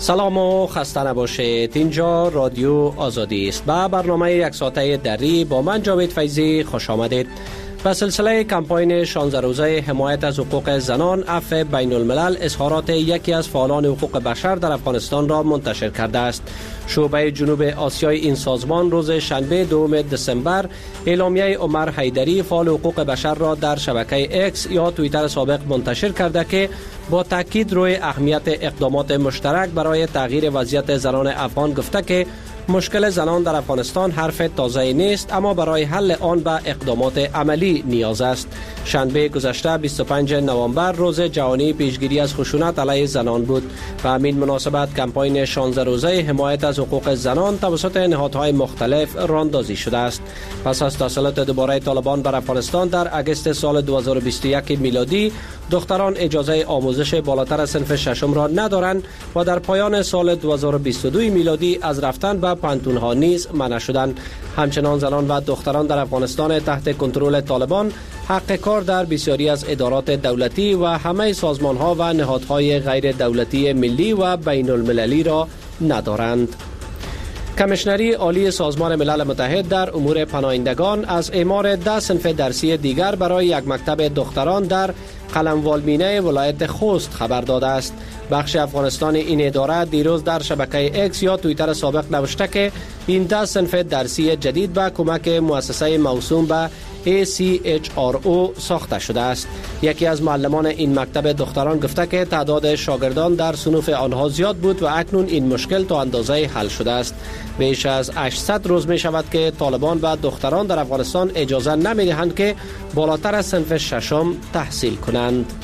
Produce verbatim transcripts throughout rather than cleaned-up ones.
سلام و خسته نباشید. اینجا رادیو آزادی است. با برنامه یک ساعته دری با من جاوید فیضی خوش آمدید. به سلسله کمپاین شانزده روزه حمایت از حقوق زنان عفو بین الملل اظهارات یکی از فعالان حقوق بشر در افغانستان را منتشر کرده است. شعبه جنوب آسیای این سازمان روز شنبه دوم دسامبر اعلامیه عمر حیدری فعال حقوق بشر را در شبکه اکس یا توییتر سابق منتشر کرده که با تاکید روی اهمیت اقدامات مشترک برای تغییر وضعیت زنان افغان گفته که مشکل زنان در افغانستان حرف تازه نیست، اما برای حل آن به اقدامات عملی نیاز است. شنبه گذشته بیست و پنجم نوامبر روز جهانی پیشگیری از خشونت علیه زنان بود. به همین مناسبت کمپاین شانزده روزه حمایت از حقوق زنان توسط نهادهای مختلف راهاندازی شده است. پس از تسلط دوباره طالبان بر افغانستان در اگست سال دو هزار و بیست و یک میلادی، دختران اجازه آموزش بالاتر از صنف ششم را ندارند و در پایان سال دو هزار و بیست و دو میلادی از رفتن به پانتون ها نیز منع شدند. همچنان زنان و دختران در افغانستان تحت کنترل طالبان حق کار در بسیاری از ادارات دولتی و همه سازمان ها و نهادهای غیر دولتی ملی و بین المللی را ندارند. کمیشنری عالی سازمان ملل متحد در امور پناهندگان از اعمار ده صنف درسی دیگر برای یک مکتب دختران در قلموالمینه ولایت خوست خبر داده است. بخش افغانستان این اداره دیروز در شبکه اکس یا توییتر سابق نوشته که این ده صنف درسی جدید به کمک مؤسسه موسوم به ای سی اچ آر او ساخته شده است. یکی از معلمان این مکتب دختران گفته که تعداد شاگردان در صنوف آنها زیاد بود و اکنون این مشکل تا اندازه حل شده است. بیش از هشتصد روز می شود که طالبان به دختران در افغانستان اجازه نمی دهند که بالاتر از صنف ششم تحصیل کنند.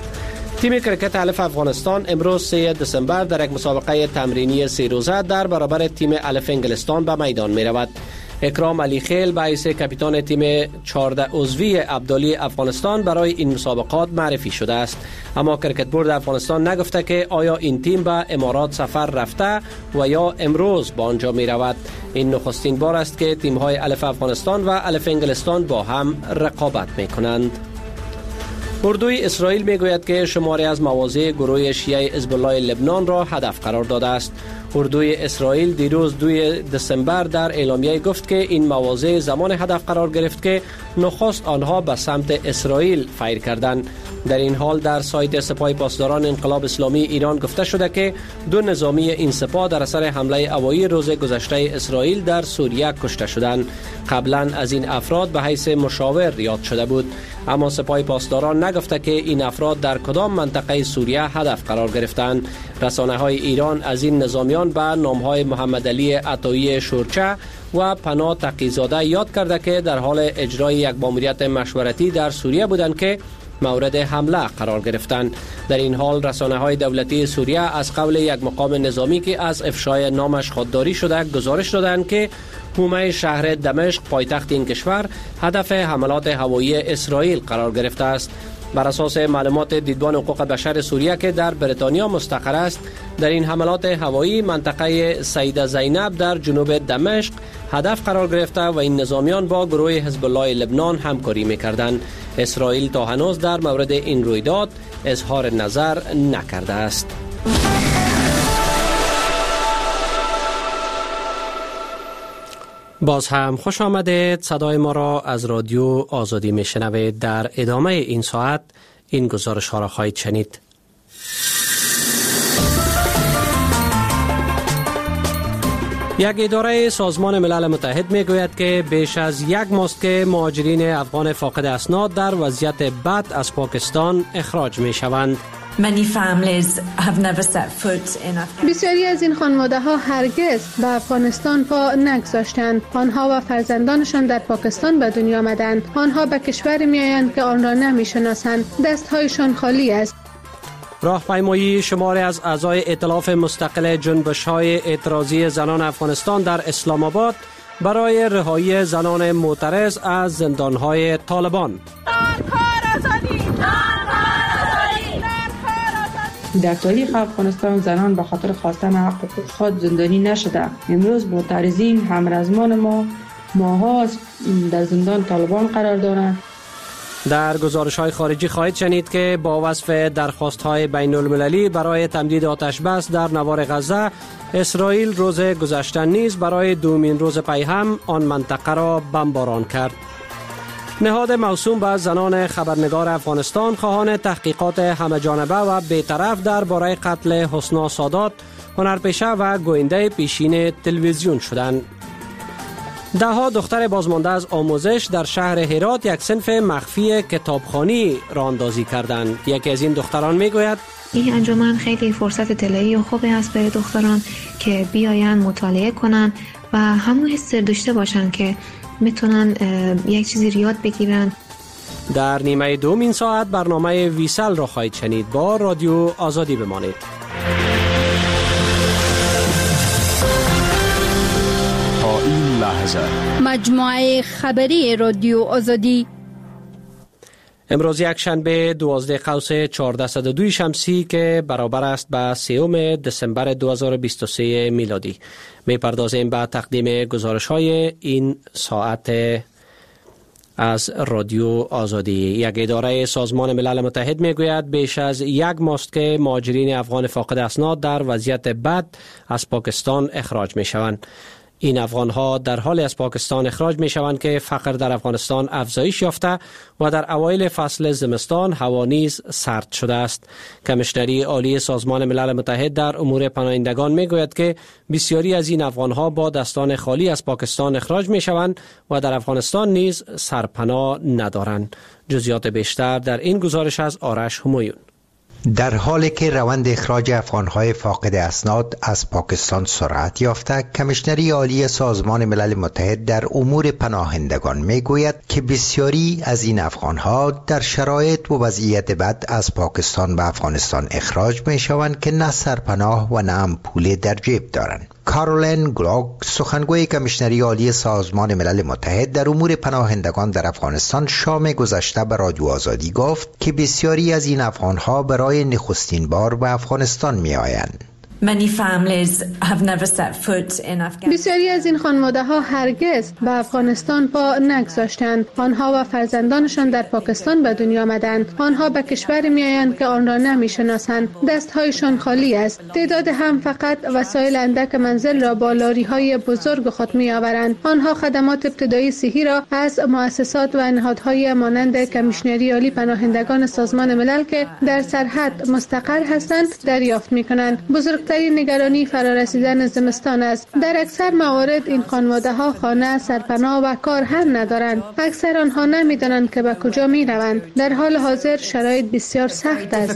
تیم کرکت الف افغانستان امروز سوم دسامبر در یک مسابقه تمرینی سه روزه در برابر تیم الف انگلستان به میدان می رود. اکرام علی خیل به حیث کاپیتان تیم چهارده عضوی ابدالی افغانستان برای این مسابقات معرفی شده است، اما کرکت بورد افغانستان نگفته که آیا این تیم به امارات سفر رفته و یا امروز به آنجا می رود. این نخستین بار است که تیم های الف افغانستان و الف انگلستان با هم رقابت می کنند. اردوی اسرائیل می گوید که شماری از مواضع گروه شیعه حزب الله لبنان را هدف قرار داده است. اردوی اسرائیل دیروز دوم دسامبر در اعلامیه گفت که این مواضع زمان هدف قرار گرفت که نخست آنها به سمت اسرائیل فیر کردند. در این حال در سایت سپاه پاسداران انقلاب اسلامی ایران گفته شده که دو نظامی این سپاه در اثر حمله هوایی روز گذشته اسرائیل در سوریه کشته شدند. قبلا از این افراد به حیث مشاور یاد شده بود، اما سپاه پاسداران نگفته که این افراد در کدام منطقه سوریه هدف قرار گرفتند. رسانه‌های ایران از این نظامیان به نام‌های محمد علی عطایی شورچه و پناه تقی‌زاده یاد کرده که در حال اجرای یک ماموریت مشورتی در سوریه بودند که مورد حمله قرار گرفتند. در این حال رسانه‌های دولتی سوریه از قول یک مقام نظامی که از افشای نامش خودداری شده گزارش دادند که حومه شهر دمشق پایتخت این کشور هدف حملات هوایی اسرائیل قرار گرفته است. بر اساس معلومات دیدبان حقوق بشر سوریه که در بریتانیا مستقر است، در این حملات هوایی منطقه سیده زینب در جنوب دمشق هدف قرار گرفته و این نظامیان با گروه حزب الله لبنان همکاری می‌کردند. اسرائیل تا هنوز در مورد این رویداد اظهار نظر نکرده است. باز هم خوش آمدید. صدای ما را از رادیو آزادی میشنوید. در ادامه این ساعت این گزارش ها را خواهید شنید. یک اداره سازمان ملل متحد می گوید که بیش از یک ماه است که مهاجرین افغان فاقد اسناد در وضعیت بد از پاکستان اخراج می شوند. بسیاری از این خانواده ها هرگز به افغانستان پا نگذاشتند. آنها و فرزندانشان در پاکستان به دنیا آمدند. آنها به کشوری می آیند که آن را نمی شناسند. دستهایشان خالی است. راهپیمایی شماری از اعضای ائتلاف مستقل جنبش‌های اعتراضی زنان افغانستان در اسلام آباد برای رهایی زنان معترض از زندان‌های طالبان. در تاریخ افغانستان زنان به خاطر خواستن حقوق خود زندانی نشده. امروز معترضین همرزمان ما ماها در زندان طالبان قرار دارند. در گزارش‌های خارجی خواهید شنید که با وصف درخواست‌های بین‌المللی برای تمدید آتش بس در نوار غزه، اسرائیل روز گذشته نیز برای دومین روز پی هم آن منطقه را بمباران کرد. نهاد موسوم به زنان خبرنگار افغانستان خواهان تحقیقات همه‌جانبه و بی‌طرف درباره قتل حسنا سادات، هنرپیشه و گوینده پیشین تلویزیون شدند. ده ها دختر بازمانده از آموزش در شهر هرات یک صنف مخفی کتابخوانی راه اندازی کردند. یکی از این دختران میگوید این انجمن خیلی فرصت طلایی و خوبی است برای دختران که بیاین مطالعه کنن و همون حس داشته باشن که میتونن یک چیزی یاد بگیرن. در نیمه دوم ساعت برنامه ویسل را خواهید شنید. با رادیو آزادی بمانید. تا این لحظه مجموعه خبری رادیو آزادی. امروز یک شنبه دوازده قوس چهارصد و دو شمسی که برابر است با سوم دسامبر دو هزار و بیست و سه میلادی. می پردازیم به تقدیم گزارش های این ساعت از رادیو آزادی. یک اداره سازمان ملل متحد می گوید بیش از یک ماه است که مهاجرین افغان فاقد اسناد در وضعیت بد از پاکستان اخراج می شوند. این افغان‌ها در حال از پاکستان اخراج می‌شوند که فقر در افغانستان افزایش یافته و در اوایل فصل زمستان هوا نیز سرد شده است. کمیشنری عالی سازمان ملل متحد در امور پناهندگان می‌گوید که بسیاری از این افغان‌ها با دستان خالی از پاکستان اخراج می‌شوند و در افغانستان نیز سرپناه ندارند. جزئیات بیشتر در این گزارش از آرش همایون. در حالی که روند اخراج افغان‌های فاقد اسناد از پاکستان سرعت یافته، کمیشنری عالی سازمان ملل متحد در امور پناهندگان میگوید که بسیاری از این افغان‌ها در شرایط و وضعیت بد از پاکستان و افغانستان اخراج میشوند که نه سرپناه و نه هم پول در جیب دارند. کارولین گلاگ، سخنگوی کمیشنری عالی سازمان ملل متحد در امور پناهندگان در افغانستان، شام گذشته به رادیو آزادی گفت که بسیاری از این افغان‌ها برای نخستین بار به افغانستان می‌آیند. بسیاری از این خانواده ها هرگز به افغانستان پا نگذاشتند. آنها و فرزندانشان در پاکستان به دنیا آمدند. آنها به کشوری می آیند که آن را نمی شناسند. دستهایشان خالی است. تعداد هم فقط وسایل اندک منزل را با لاری های بزرگ خود می آورند. آنها خدمات ابتدایی صحی را از مؤسسات و نهادهای مانند کمیشنری عالی پناهندگان سازمان ملل که در سرحد مستقر هستند دریافت می کنند. بزرگ ترین نگرانی فرارسیدن زمستان است. در اکثر موارد این خانواده ها خانه، سرپناه و کار هم ندارند. اکثر آنها نمیدانند که به کجا می روند. در حال حاضر شرایط بسیار سخت است.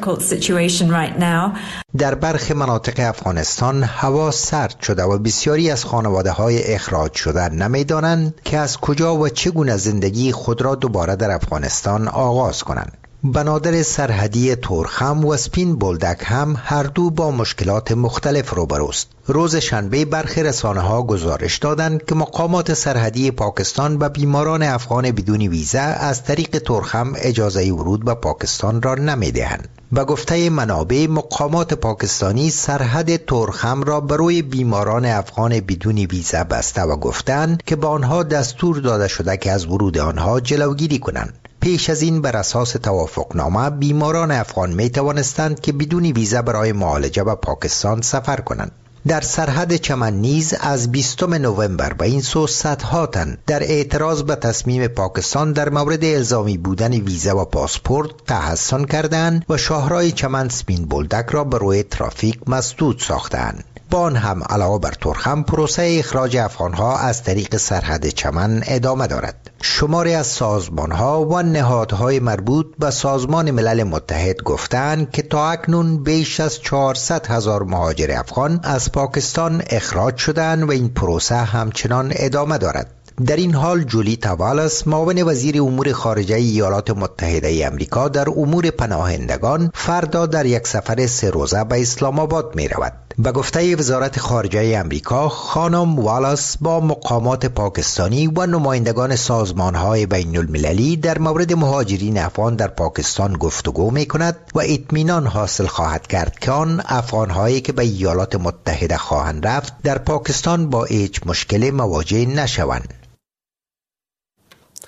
در برخی مناطق افغانستان هوا سرد شده و بسیاری از خانواده های اخراج شده نمیدانند که از کجا و چگونه زندگی خود را دوباره در افغانستان آغاز کنند. بنادر سرحدی تورخم و سپین بولدک هم هر دو با مشکلات مختلف روبروست. روز شنبه برخی رسانه‌ها گزارش دادند که مقامات سرحدی پاکستان به بیماران افغان بدون ویزا از طریق تورخم اجازه ورود به پاکستان را نمی‌دهند. به گفته منابع، مقامات پاکستانی سرحد تورخم را برای بیماران افغان بدون ویزا بسته و گفتند که به آنها دستور داده شده که از ورود آنها جلوگیری کنند. پیش از این بر اساس توافقنامه بیماران افغان می توانستند که بدون ویزا برای معالجه به پاکستان سفر کنند. در سرحد چمن نیز از بیستم نوامبر به این سو صدها تن در اعتراض به تصمیم پاکستان در مورد الزامی بودن ویزا و پاسپورت تحصن کردند و شاهراه چمن سپین بولدک را به روی ترافیک مسدود ساختند. با آن هم علاوه بر تورخم، پروسه اخراج افغانها از طریق سرحد چمن ادامه دارد. شماری از سازمانها و نهادهای مربوط به سازمان ملل متحد گفتند که تا اکنون بیش از چهارصد هزار مهاجر افغان از پاکستان اخراج شدند و این پروسه همچنان ادامه دارد. در این حال جولی تاوالس، معاون وزیر امور خارجه ایالات متحده ای آمریکا در امور پناهندگان، فردا در یک سفر سه روزه به اسلام آباد می رود. به گفته وزارت خارجه آمریکا، خانم والاس با مقامات پاکستانی و نمایندگان سازمان‌های بین المللی در مورد مهاجرین افغان در پاکستان گفتگو می کند و اطمینان حاصل خواهد کرد که آن افغان‌هایی که به ایالات متحده خواهند رفت در پاکستان با هیچ مشکلی مواجه نشوند.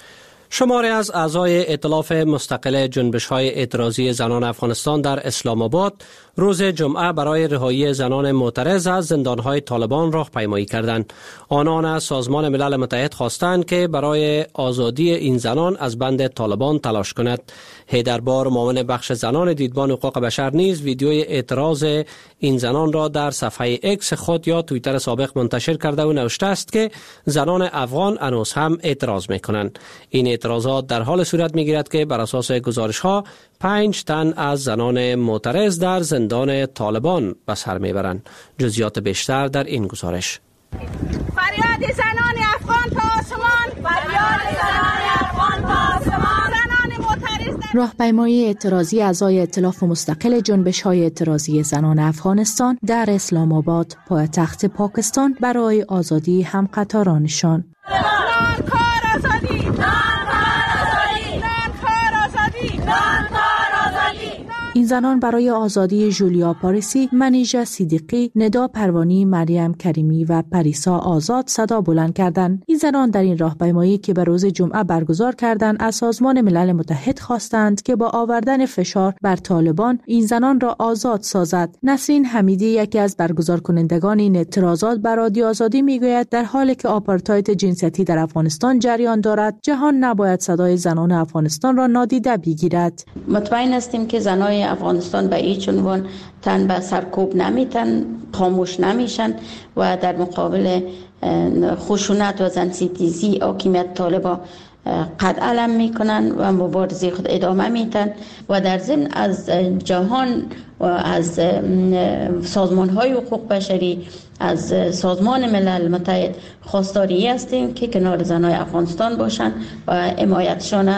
شماری از اعضای ائتلاف مستقل جنبش‌های اعتراضی زنان افغانستان در اسلام آباد روز جمعه برای رهایی زنان معترض از زندان‌های طالبان راهپیمایی کردند. آنان از سازمان ملل متحد خواستند که برای آزادی این زنان از بند طالبان تلاش کند. حیدربار، معاون بخش زنان دیدبان حقوق بشر، نیز ویدیوی اعتراض این زنان را در صفحه اکس خود یا توییتر سابق منتشر کرده و نوشته است که زنان افغان هنوز هم اعتراض می‌کنند. این اعتراضات در حال صورت می‌گیرد که بر اساس گزارش‌ها پنج تن از زنان معترض در زندان طالبان به سر میبرند. جزئیات بیشتر در این گزارش. فریاد زنان افغان تا آسمان، فریاد زنان افغان تا آسمان. زنان معترض راهپیمایی اعتراضی اعضای ائتلاف مستقل جنبش‌های اعتراضی زنان افغانستان در اسلام آباد، پایتخت پاکستان، برای آزادی همقطارانشان. این زنان برای آزادی جولیا پاریسی، منیژه صدیقی، ندا پروانی، مریم کریمی و پریسا آزاد صدا بلند کردند. این زنان در این راهپیمایی که به روز جمعه برگزار کردند از سازمان ملل متحد خواستند که با آوردن فشار بر طالبان این زنان را آزاد سازد. نسرین حمیدی، یکی از برگزار کنندگان این اعتراضات، بر رادیو آزادی میگوید در حالی که آپارتاید جنسیتی در افغانستان جریان دارد، جهان نباید صدای زنان افغانستان را نادیده بگیرد. مطمئن هستیم که زنان افغانستان به هیچ عنوان تن به سرکوب نمیتن، خاموش نمیشن و در مقابل خشونت و زنستیزی حاکمیت طالبان قد علم میکنن و مبارزه خود ادامه میتن و در ضمن از جهان و از سازمان های حقوق بشری، از سازمان ملل متحد خواستاری هستیم که کنار زنای افغانستان باشن و حمایتشان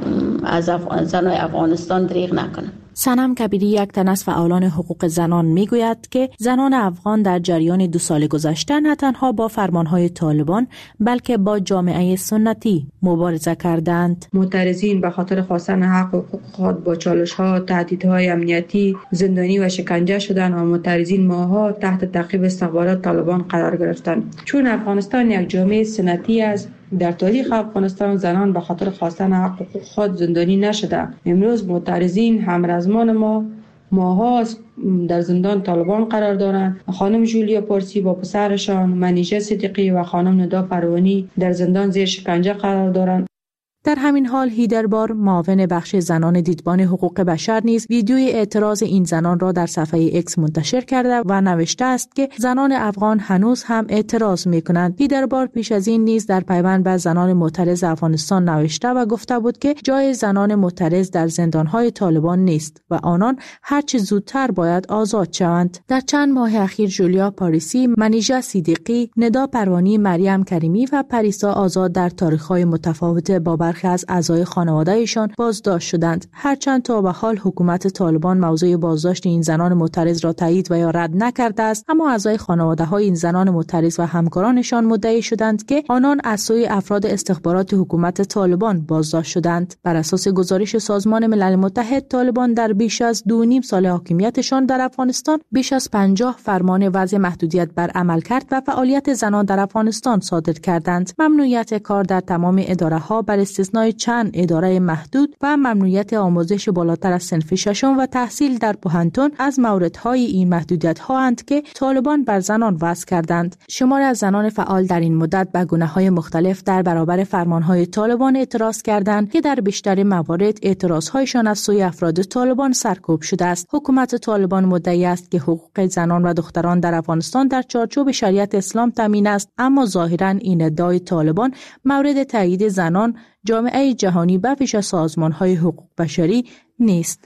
از زنای افغانستان دریغ نکنن. سنم کبیری، یک تن از فعالان حقوق زنان، میگوید که زنان افغان در جریان دو سال گذشته نه تنها با فرمانهای طالبان بلکه با جامعه سنتی مبارزه کردند. معترضین به خاطر خواستن حق و حقوق خود با چالش‌ها، تهدیدهای امنیتی، زندانی و شکنجه شدند و معترضین ماه‌ها تحت تعقیب استخبارات طالبان قرار گرفتند. چون افغانستان یک جامعه سنتی است، در تاریخ افغانستان زنان به خاطر خواستن حق و حقوق خود زندانی نشده. امروز معترضین همرزمان ما ماها در زندان طالبان قرار دارند. خانم جولیا پارسی با پسرشان، منیژه صدیقی و خانم ندا پروانی در زندان زیر شکنجه قرار دارند. در همین حال حیدربار، معاون بخش زنان دیدبان حقوق بشر، نیز ویدیوی اعتراض این زنان را در صفحه اکس منتشر کرده و نوشته است که زنان افغان هنوز هم اعتراض می‌کنند. حیدربار پیش از این نیز در پیوند به زنان معترض افغانستان نوشته و گفته بود که جای زنان معترض در زندان‌های طالبان نیست و آنان هرچه زودتر باید آزاد شوند. در چند ماه اخیر جولیا پاریسی، منیژه صدیقی، ندا پروانی، مریم کریمی و پریسا آزاد در تاریخ‌های متفاوت با برخی از اعضای خانواده‌شان بازداشت شدند. هرچند تا به حال حکومت طالبان موضوع بازداشت این زنان معترض را تایید و یا رد نکرده است، اما اعضای خانواده‌های این زنان معترض و همکارانشان مدعی شدند که آنان از سوی افراد استخبارات حکومت طالبان بازداشت شدند. بر اساس گزارش سازمان ملل متحد، طالبان در بیش از دو نیم سال حاکمیتشان در افغانستان بیش از پنجاه فرمان وضع محدودیت بر عملکرد و فعالیت زنان در افغانستان صادر کردند. ممنوعیت کار در تمام اداره‌ها بر استثنای چند اداره محدود و ممنوعیت آموزش بالاتر از صنف ششم و تحصیل در پوهنتون از موردهای این محدودیت‌ها اند که طالبان بر زنان وضع کردند. شماری از زنان فعال در این مدت به گونه‌های مختلف در برابر فرمانهای طالبان اعتراض کردند که در بیشتر موارد اعتراض‌هایشان از سوی افراد طالبان سرکوب شده است. حکومت طالبان مدعی است که حقوق زنان و دختران در افغانستان در چارچوب شریعت اسلام تامین است، اما ظاهراً این ادعای طالبان مورد تایید زنان، جامعه جهانی و پیش از سازمان‌های حقوق بشری نیست.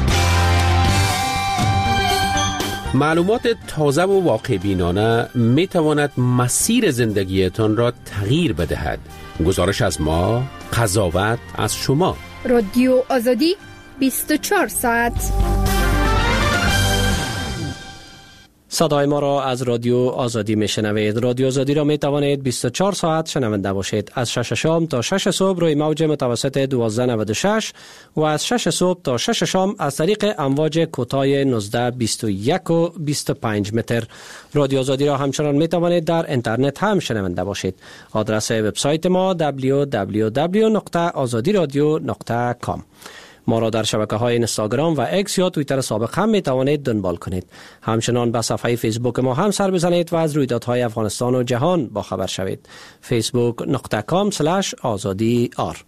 معلومات تازه و واقع بینانه می تواند مسیر زندگیتان را تغییر بدهد. گزارش از ما، قضاوت از شما. رادیو آزادی بیست و چهار ساعت. صدای ما را از رادیو آزادی میشنوید. رادیو آزادی را می توانید بیست و چهار ساعت شنونده باشید. از شش شام تا شش صبح روی موج متوسط دوازده نود و شش و از شش صبح تا شش شام از طریق امواج کوتاه نوزده بیست و یک و بیست و پنج متر. رادیو آزادی را همچنان می توانید در اینترنت هم شنونده باشید. آدرس وبسایت ما دبلیو دبلیو دبلیو دات آزادی رادیو دات کام. ما را در شبکه های اینستاگرام و اکس یا توییتر سابق هم می توانید دنبال کنید. همچنان به صفحه فیسبوک ما هم سر بزنید و از رویدادهای افغانستان و جهان با خبر شوید. فیسبوک دات کام اسلش آزادی آر.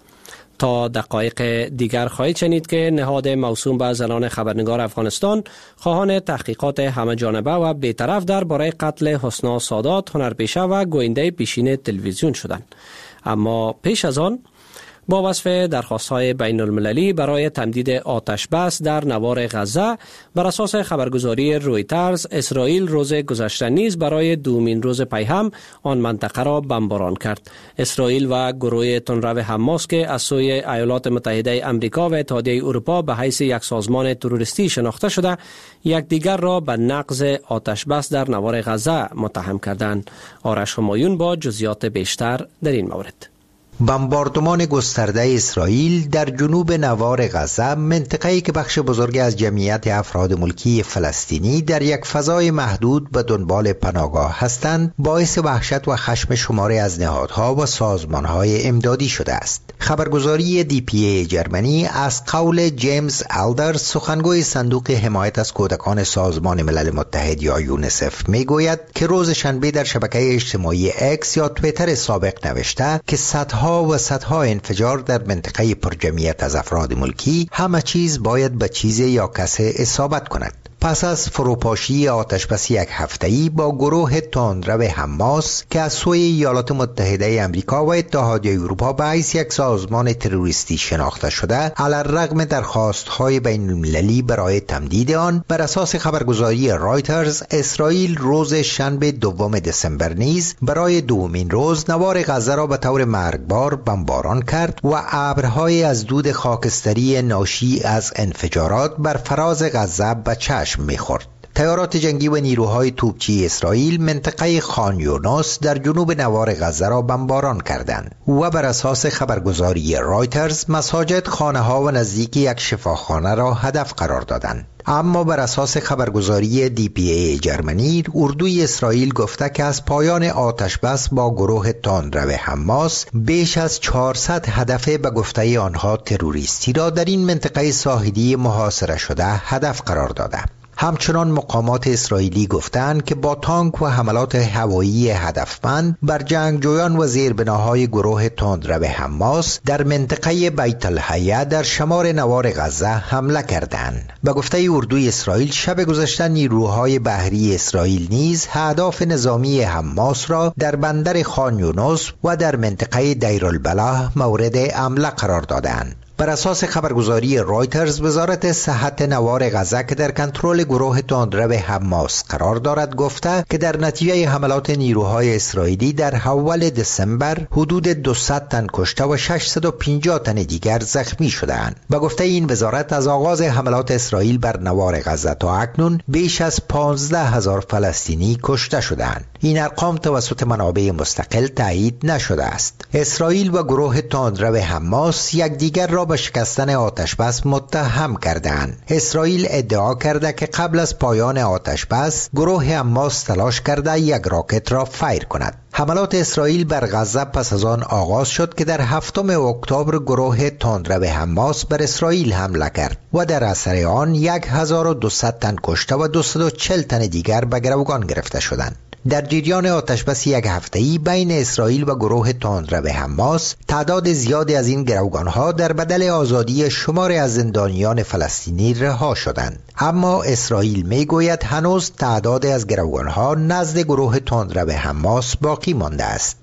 تا دقایق دیگر خواهید شنید که نهاد موسوم به زنان خبرنگار افغانستان خواهان تحقیقات همه جانبه و بی‌طرف درباره قتل حسنا سادات، هنرپیشه و گوینده پیشین تلویزیون شدند. اما پیش از آن با وصف درخواست‌های بین المللی برای تمدید آتش بس در نوار غزه بر اساس خبرگزاری رویترز، اسرائیل روز گذشته نیز برای دومین روز پی هم آن منطقه را بمباران کرد. اسرائیل و گروه تندرو حماس که از سوی ایالات متحده آمریکا و اتحادیه اروپا به حیث یک سازمان تروریستی شناخته شده، یکدیگر را به نقض آتش بس در نوار غزه متهم کردند. آرش همایون با جزئیات بیشتر در این مورد. بمباردمان گسترده اسرائیل در جنوب نوار غزه، منطقه‌ای که بخش بزرگی از جمعیت افراد ملکی فلسطینی در یک فضای محدود به دنبال پناهگاه هستند، باعث وحشت و خشم شماری از نهادها و سازمانهای امدادی شده است. خبرگزاری دی پی ای جرمنی از قول جیمز آلدر، سخنگوی صندوق حمایت از کودکان سازمان ملل متحد یا یونیسف، میگوید که روز شنبه در شبکه اجتماعی اکس یا توییتر سابق نوشته که صدها و صدها انفجار در منطقه پرجمعیت از افراد ملکی، همه چیز باید به چیز یا کسی اصابت کند. پس از فروپاشی آتشبس یک هفته‌ای با گروه تندرو حماس که از سوی ایالات متحده آمریکا و اتحادیه اروپا به حیث یک سازمان تروریستی شناخته شده، علی‌الرغم درخواست‌های بین‌المللی برای تمدید آن، بر اساس خبرگزاری رایترز، اسرائیل روز شنبه دوم دسامبر نیز برای دومین روز نوار غزه را به طور مرگبار بمباران کرد و ابرهای از دود خاکستری ناشی از انفجارات بر فراز غزه به چشم می‌خورد. تیارات جنگی و نیروهای توپچی اسرائیل منطقه خان یونس در جنوب نوار غزه را بمباران کردند و بر اساس خبرگزاری رایترز مساجد، خانه‌ها و نزدیک یک شفاخانه را هدف قرار دادند. اما بر اساس خبرگزاری دی پی ای جرمنی، اردوی اسرائیل گفته که از پایان آتش بس با گروه تندرو حماس بیش از چهارصد هدف به گفته آنها تروریستی را در این منطقه ساحلی محاصره شده هدف قرار داده. همچنان مقامات اسرائیلی گفتند که با تانک و حملات هوایی هدفمند بر جنگجویان و زیربناهای گروه تندرو حماس در منطقه بیت الحیه در شمال نوار غزه حمله کردند. به گفته اردوی اسرائیل، شب گذشته نیروهای بحری اسرائیل نیز اهداف نظامی حماس را در بندر خان یونس و در منطقه دیر البلح مورد حمله قرار دادند. بر اساس خبرگزاری رایترز، وزارت صحت نوار غزه که در کنترل گروه تندرو حماس قرار دارد گفته که در نتیجه حملات نیروهای اسرائیلی در اول دسامبر حدود دویست تن کشته و ششصد و پنجاه تن دیگر زخمی شدند. به گفته این وزارت، از آغاز حملات اسرائیل بر نوار غزه تا اکنون بیش از پانزده هزار فلسطینی کشته شدند. این ارقام توسط منابع مستقل تایید نشده است. اسرائیل و گروه تندرو حماس یکدیگر را به شکستن آتش بس متهم کردند. اسرائیل ادعا کرده که قبل از پایان آتش بس گروه حماس تلاش کرده یک راکت را فایر کند. حملات اسرائیل بر غزه پس از آن آغاز شد که در هفتم اکتبر گروه تندرو حماس بر اسرائیل حمله کرد و در اثر آن هزار و دویست تن کشته و دویست و چهل تن دیگر به گروگان گرفته شدند. در جریان آتشبس یک هفته‌ای بین اسرائیل و گروه تندرو حماس، تعداد زیادی از این گروگان‌ها در بدل آزادی شماری از زندانیان فلسطینی رها شدند. اما اسرائیل میگوید هنوز تعداد از گروگان‌ها نزد گروه تندرو حماس باقی مانده است.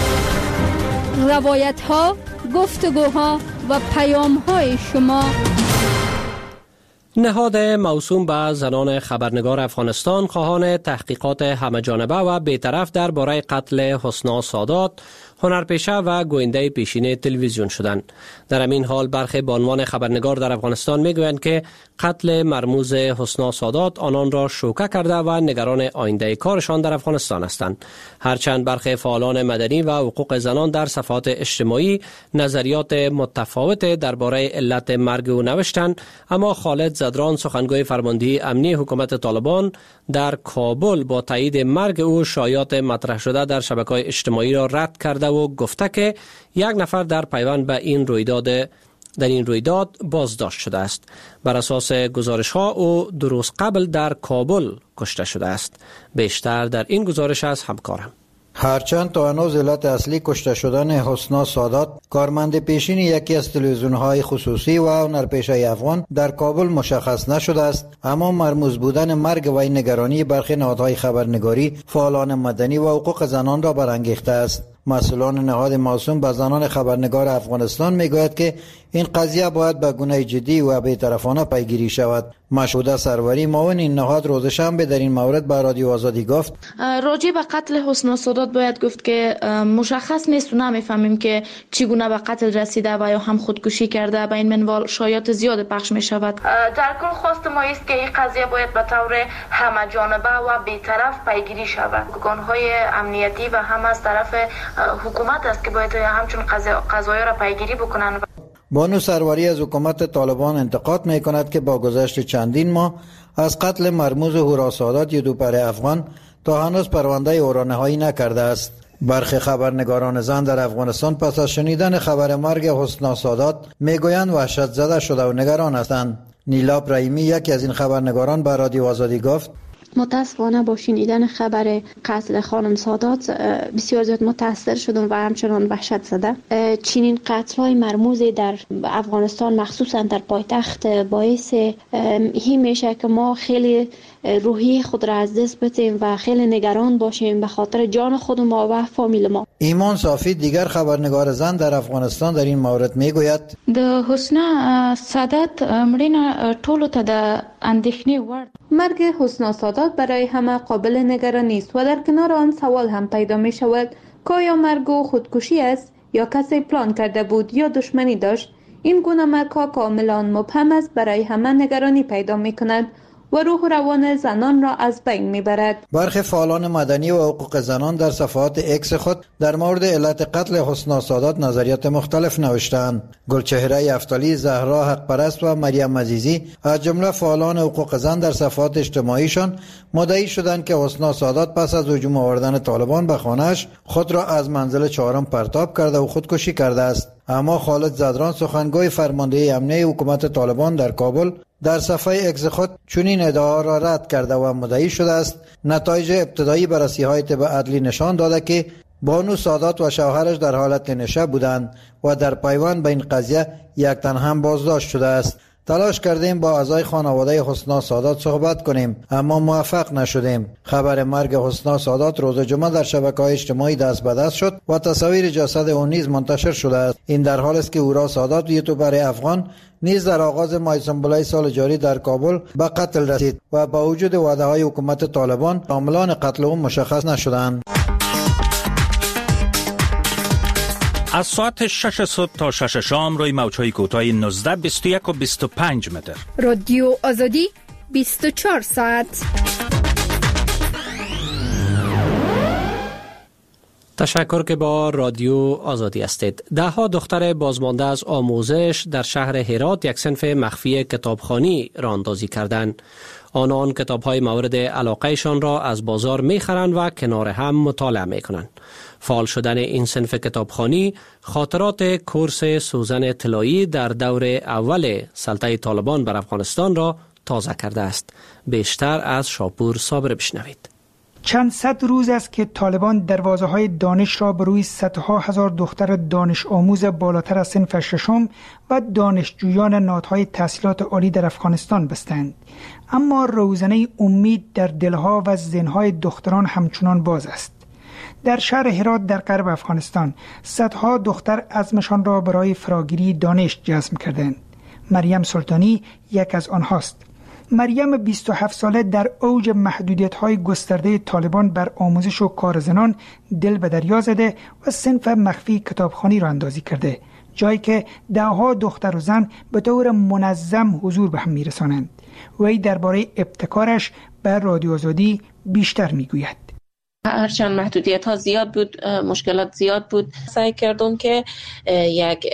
روایت‌ها، گفتگوها و پیام‌های شما. نهاد موسوم به زنان خبرنگار افغانستان خواهان تحقیقات همه‌جانبه و بی‌طرف درباره قتل حسنا سادات، هنرپیشه و گوینده پیشین تلویزیون شدند. در همین حال برخی به عنوان خبرنگار در افغانستان میگویند که قتل مرموز حسنا سادات آنان را شوکه کرده و نگران آینده کارشان در افغانستان هستند. هرچند برخی فعالان مدنی و حقوق زنان در صفحات اجتماعی نظریات متفاوت درباره علت مرگ او نوشتند، اما خالد زدران سخنگوی فرماندهی امنی حکومت طالبان در کابل با تایید مرگ او شایعات مطرح شده در شبکه‌های اجتماعی را رد کرده و گفته که یک نفر در پیوند به این رویداد در این رویداد بازداشت شده است. بر اساس گزارش ها او دو روز قبل در کابل کشته شده است. بیشتر در این گزارش از همکارم. هرچند تا هنوز علت اصلی کشته شدن حسنا سادات، کارمند پیشین یکی از تلویزیون‌های خصوصی و هنرپیشه افغان در کابل مشخص نشده است، اما مرموز بودن مرگ و این نگرانی برخی نهادهای خبرنگاری، فعالان مدنی و حقوق زنان را برانگیخته است. مسئولان نهاد موسوم به زنان خبرنگار افغانستان میگوید که این قضیه باید به گونه جدی و بی‌طرفانه پیگیری شود. مشهوده سروری معاون این نهاد روز شنبه در این مورد به رادیو آزادی گفت راجع به قتل حسنا سادات باید گفت که مشخص نیست و نمیفهمیم که چگونه به قتل رسیده و یا هم خودکشی کرده. به این منوال شایعات زیاد پخش می شود. در کل خواست ما است که این قضیه باید به طور همه جانبه و بی‌طرف پیگیری شود. ارگان‌های امنیتی و هم از طرف حکومت است که باید همچون قضایا را پیگیری بکنند. بانو سروری از حکومت طالبان انتقاد می کند که با گذشت چندین ماه از قتل مرموز هورا سادات یدوپر افغان تا هنوز پرونده او را نهایی نکرده است. برخی خبرنگاران زن در افغانستان پس از شنیدن خبر مرگ حسنا سادات میگویند وحشت زده شده و نگران هستند. نیلا ابراهیمی یکی از این خبرنگاران به رادیو آزادی گفت متاسفانه با شنیدن خبر قتل خانم سادات بسیار زیاد متاثر شدم و همچنان وحشت زده. چنین قتل‌های مرموز در افغانستان مخصوصا در پایتخت باعث این میشه که ما خیلی روحی خود را از دست بدیم و خیلی نگران باشیم به خاطر جان خود ما و فامیل ما. ایمان صافی دیگر خبرنگار زن در افغانستان در این مورد میگوید د حسنا سادات مړینه ټولو ته د اندېښنې وړ. مرگ حسنا سادات برای همه قابل نگرانی است و در کنار آن سوال هم پیدا می شود که آیا مرگ او خودکشی است یا کسی پلان کرده بود یا دشمنی داشت. این گونه مرگ ها کاملا مبهم است، برای همه نگرانی پیدا می کند و روح و روان زنان را از بین میبرد. برخی فعالان مدنی و حقوق زنان در صفحات اکس خود در مورد علت قتل حسنا سادات نظریات مختلف نوشتند. گلچهره افتالی، زهرا حق پرست و مریم عزیزی از جمله فعالان حقوق زن در صفحات اجتماعیشان مدعی شدند که حسنا سادات پس از هجوم آوردن طالبان به خانه‌اش خود را از منزل چهارم پرتاب کرده و خودکشی کرده است. اما خالد زدران سخنگوی فرماندهی امنی حکومت طالبان در کابل در صفحه اکس خود چنین ادعا را رد کرده و مدعی شده است نتایج ابتدایی بررسی‌های طب عدلی نشان داده که بانو سادات و شوهرش در حالت نشه بودند و در پیوند به این قضیه یک تن هم بازداشت شده است. تلاش کردیم با اعضای خانواده حسنا سادات صحبت کنیم اما موفق نشدیم. خبر مرگ حسنا سادات روز جمعه در شبکه‌های اجتماعی دست به دست شد و تصاویر جسد او نیز منتشر شده است. این در حالی است که هورا سادات یوتیوبر افغان نیز در آغاز ماه سنبله سال جاری در کابل به قتل رسید و با وجود وعده‌های حکومت طالبان عاملان قتل او مشخص نشدند. از ساعت شش صبح تا شش شام روی موج‌های کوتاه نوزده، بیست و یک و بیست و پنج متر. رادیو آزادی بیست و چهار ساعت. تشکر که با رادیو آزادی هستید. ده ها دختر بازمانده از آموزش در شهر هرات یک صنف مخفی کتابخوانی راه اندازی کردند. آنان کتاب‌های مورد علاقهشان را از بازار می‌خرند و کنار هم مطالعه می‌کنند. فعال شدن این صنف کتابخوانی خاطرات کورس سوزن طلایی در دور اول سلطه طالبان بر افغانستان را تازه کرده است. بیشتر از شاپور صابر بشنوید. چند صد روز است که طالبان دروازه‌های دانش را به روی صدها هزار دختر دانش آموز بالاتر از صنف ششم و دانشجویان نهادهای تحصیلات عالی در افغانستان بستند. اما روزنه امید در دلها و ذهن‌های دختران همچنان باز است. در شهر هرات در غرب افغانستان صدها دختر عزمشان را برای فراگیری دانش جزم کردند. مریم سلطانی یک از آنهاست. مریم بیست و هفت ساله در اوج محدودیت‌های گسترده طالبان بر آموزش و کار زنان دل به دریا زده و صنف مخفی کتابخوانی را اندازی کرده، جایی که دهها دختر و زن به طور منظم حضور به هم می‌رسانند. وی درباره ابتکارش به رادیو آزادی بیشتر میگوید. هرچند محدودیت ها زیاد بود، مشکلات زیاد بود، سعی کردم که یک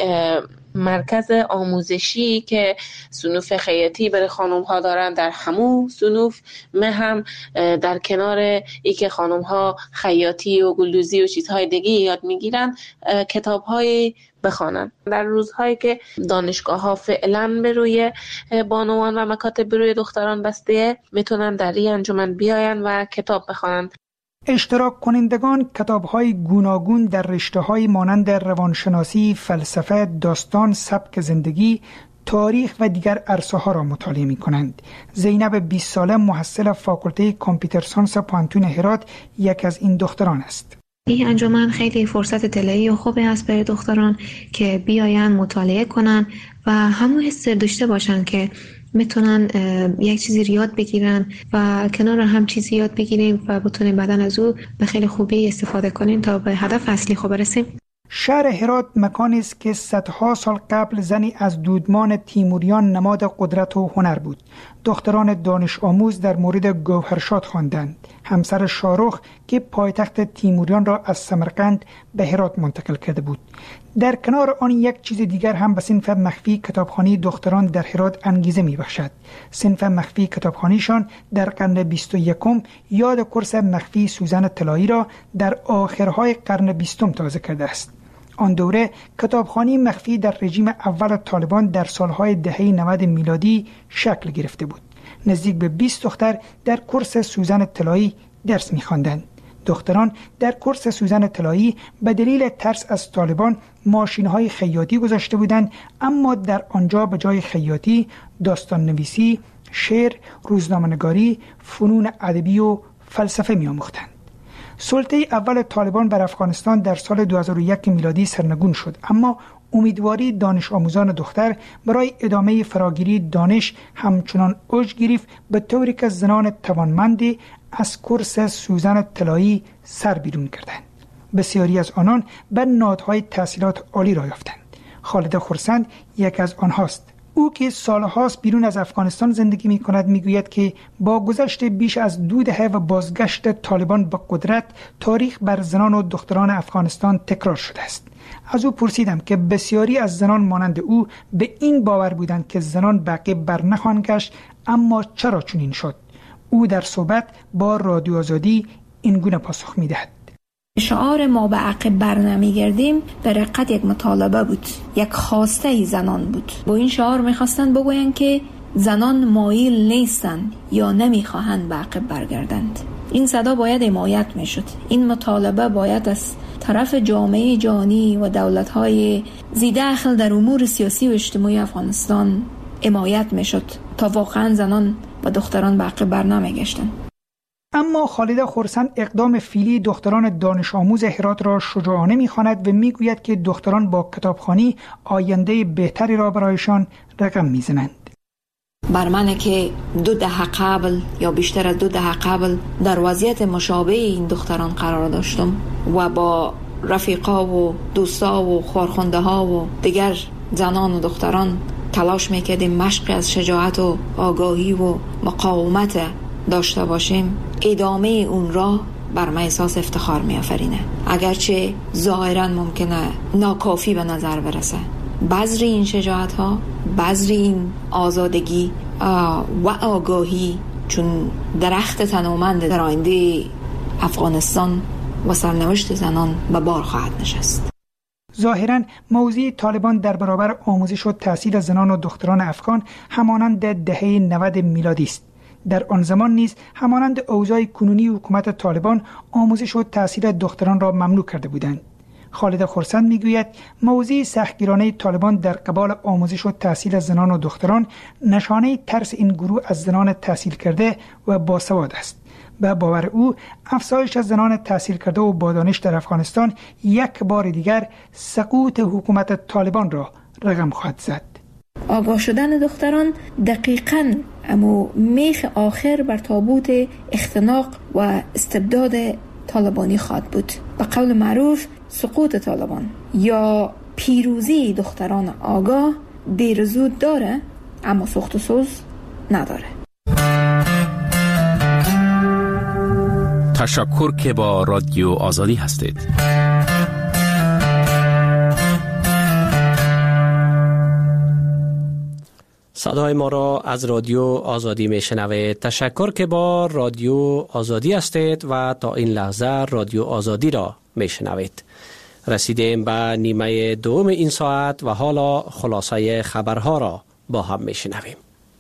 مرکز آموزشی که صنوف خیاطی برای خانم ها دارن در همون صنوف من هم در کنار ای که خانم ها خیاطی و گلدوزی و چیزهای دیگه یاد میگیرن کتاب های بخوانن. در روزهایی که دانشگاه ها فعلا به روی بانوان و مکاتب به روی دختران بسته، میتونن در این انجمن بیاین و کتاب بخوانن. اشتراک کنندگان کتاب‌های گوناگون در رشته‌های مانند روانشناسی، فلسفه، داستان، سبک زندگی، تاریخ و دیگر عرصه‌ها را مطالعه می‌کنند. زینب بیست ساله محصل فاکولته کامپیوتر ساینس پانتون هرات یک از این دختران است. این انجمن خیلی فرصت طلایی و خوبی است برای دختران که بیاین مطالعه کنن و همون حس داشته باشن که میتونن یک چیزی یاد بگیرن و کنار هم چیزی یاد بگیریم و بتونیم بعدن از او به خیلی خوبی استفاده کنیم تا به هدف اصلی خود برسیم. شهر هرات مکانی است که صدها سال قبل زنی از دودمان تیموریان نماد قدرت و هنر بود. دختران دانش آموز در مورد گوهرشاد خواندند، همسر شاهرخ که پایتخت تیموریان را از سمرقند به هرات منتقل کرده بود. در کنار آن یک چیز دیگر هم به صنف مخفی کتابخوانی دختران در هرات انگیزه می بخشد. صنف مخفی کتابخوانیشان در قرن بیست و یکم یاد کورس مخفی سوزن طلایی را در آخرهای قرن بیستم تازه کرده است. آن دوره کتابخوانی مخفی در رژیم اول طالبان در سالهای دهه نود میلادی شکل گرفته بود. نزدیک به بیست دختر در کورس سوزن طلایی درس می‌خواندند. دختران در کورس سوزن طلایی به دلیل ترس از طالبان ماشین‌های خیاطی گذاشته بودند، اما در آنجا به جای خیاطی داستان نویسی، شعر، روزنامه‌نگاری، فنون ادبی و فلسفه می‌آموختند. سلطه اول طالبان بر افغانستان در سال دو هزار و یک میلادی سرنگون شد، اما امیدواری دانش آموزان دختر برای ادامه فراگیری دانش همچنان اوج گرفت، به طوری که زنان توانمندی از کورس سوزن طلایی سر بیرون کردند. بسیاری از آنان به نهادهای تحصیلات عالی را یافتند. خالد خرسند یک از آنهاست. او که سالهاست بیرون از افغانستان زندگی می کند می گوید که با گذشت بیش از دو دهه و بازگشت طالبان به قدرت، تاریخ بر زنان و دختران افغانستان تکرار شده است. از او پرسیدم که بسیاری از زنان مانند او به این باور بودند که زنان بقیه بر نخواهند گشت، اما چرا چنین شد؟ او در صحبت با رادیو آزادی این گونه پاسخ می دهد. شعار ما به عقب بر نمیگردیم در حقیقت یک مطالبه بود، یک خواسته ای زنان بود. با این شعار میخواستند بگویند که زنان مایل نیستند یا نمیخواهند به عقب برگردند. این صدا باید حمایت میشد. این مطالبه باید از طرف جامعه جهانی و دولت‌های ذی دخل در امور سیاسی و اجتماعی افغانستان حمایت میشد تا واقعا زنان و دختران به عقب بر نمیگشتند. اما خالد خرسند اقدام فعلی دختران دانش آموز هرات را شجاعانه می‌خواند و میگوید که دختران با کتابخوانی آینده بهتری را برایشان رقم میزنند. بر من که دو دهه قبل یا بیشتر از دو دهه قبل در وضعیت مشابه این دختران قرار داشتم و با رفیقا و دوستا و خورخونده ها و دیگر زنان و دختران تلاش میکردیم مشق از شجاعت و آگاهی و مقاومت داشته باشیم، ادامه اون را بر من احساس افتخار می آفرینه. اگرچه ظاهرا ممکنه ناکافی به نظر برسه، بذر این شجاعت ها، بذر این آزادگی و آگاهی چون درخت تنومند در آینده افغانستان و سرنوشت زنان به بار خواهد نشست. ظاهراً موضوع طالبان در برابر آموزش و تحصیل زنان و دختران افغان همانند دهه نود میلادی است. در آن زمان نیز همانند اوضاع کنونی حکومت طالبان آموزش و تحصیل دختران را ممنوع کرده بودند. خالد خرسند میگوید موضوع سختگیرانه طالبان در قبال آموزش و تحصیل زنان و دختران نشانه ترس این گروه از زنان تحصیل کرده و باسواد است. به باور او افزایش از زنان تحصیل کرده و با دانش در افغانستان یک بار دیگر سقوط حکومت طالبان را رقم خواهد زد. آگاه شدن دختران دقیقاً امو میخ آخر بر تابوت اختناق و استبداد طالبانی خواهد بود. به قول معروف سقوط طالبان یا پیروزی دختران آگاه دیر زود داره، اما سخت و سوز نداره. تشکر که با رادیو آزادی هستید. صدای ما را از رادیو آزادی می شنوید. تشکر که با رادیو آزادی هستید و تا این لحظه رادیو آزادی را می شنوید. رسیدیم به نیمه دوم این ساعت و حالا خلاصه خبرها را با هم می شنویم.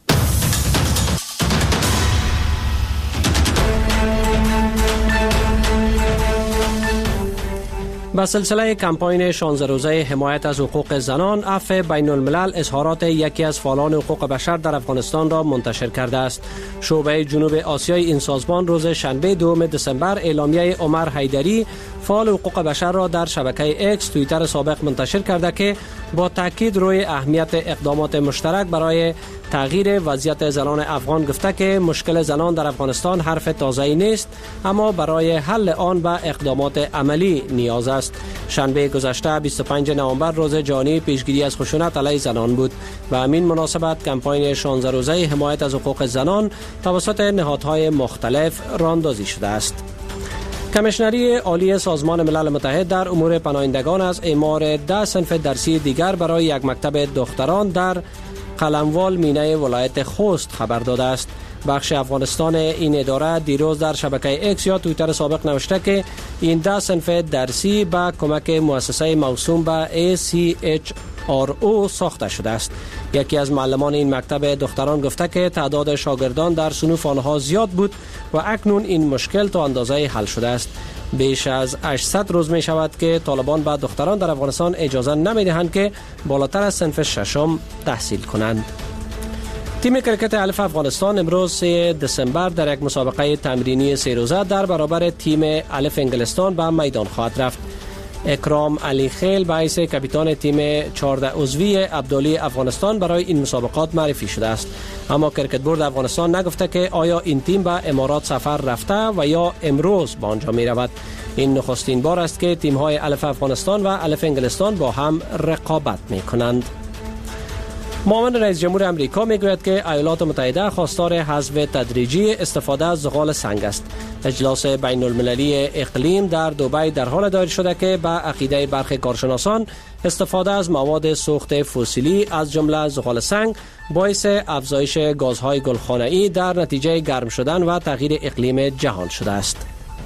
با سلسله کمپاین شانزده روزه حمایت از حقوق زنان، عفو بین الملل اظهارات یکی از فعالان حقوق بشر در افغانستان را منتشر کرده است. شعبه جنوب آسیای این سازمان روز شنبه دوم دسامبر اعلامیه عمر حیدری، فعال حقوق بشر را در شبکه اکس توییتر سابق منتشر کرده که با تاکید روی اهمیت اقدامات مشترک برای تغییر وضعیت زنان افغان گفته که مشکل زنان در افغانستان حرف تازه‌ای نیست، اما برای حل آن به اقدامات عملی نیاز است. شنبه گذشته بیست و پنجم نوامبر روز جهانی پیشگیری از خشونت علیه زنان بود. به همین مناسبت کمپاین شانزده روزه حمایت از حقوق زنان توسط نهادهای مختلف راهاندازی شده است. کمیشنری عالی سازمان ملل متحد در امور پناهندگان از اعمار ده صنف درسی دیگر برای یک مکتب دختران در قلموال مینه ولایت خوست خبر داده است. بخش افغانستان این اداره دیروز در شبکه اکس یا توییتر سابق نوشته که این ده صنف درسی با کمک مؤسسه موسوم به ای سی اچ آر او ساخته شده است. یکی از معلمان این مکتب دختران گفته که تعداد شاگردان در صنوف آنها زیاد بود و اکنون این مشکل تا اندازه حل شده است. بیش از هشتصد روز می شود که طالبان به دختران در افغانستان اجازه نمی دهند که بالاتر از صنف ششم تحصیل کنند. تیم کرکت الف افغانستان امروز سوم دسامبر در یک مسابقه تمرینی سه روزه در برابر تیم الف انگلستان به میدان خواهد رفت. اکرام علی خیل به حیث کاپیتان تیم چهارده عضوی عبدالی افغانستان برای این مسابقات معرفی شده است، اما کرکت بورد افغانستان نگفته که آیا این تیم به امارات سفر رفته و یا امروز به آنجا می رود. این نخستین بار است که تیم های الف افغانستان و الف انگلستان با هم رقابت می کنند. معاون رئیس جمهور امریکا میگوید که ایالات متحده خواستار حذف تدریجی استفاده از زغال سنگ است. اجلاس بین المللی اقلیم در دبی در حال دایر شده که به عقیده برخی کارشناسان استفاده از مواد سوخت فسیلی از جمله زغال سنگ باعث افزایش گازهای گلخانه‌ای در نتیجه گرم شدن و تغییر اقلیم جهان شده است.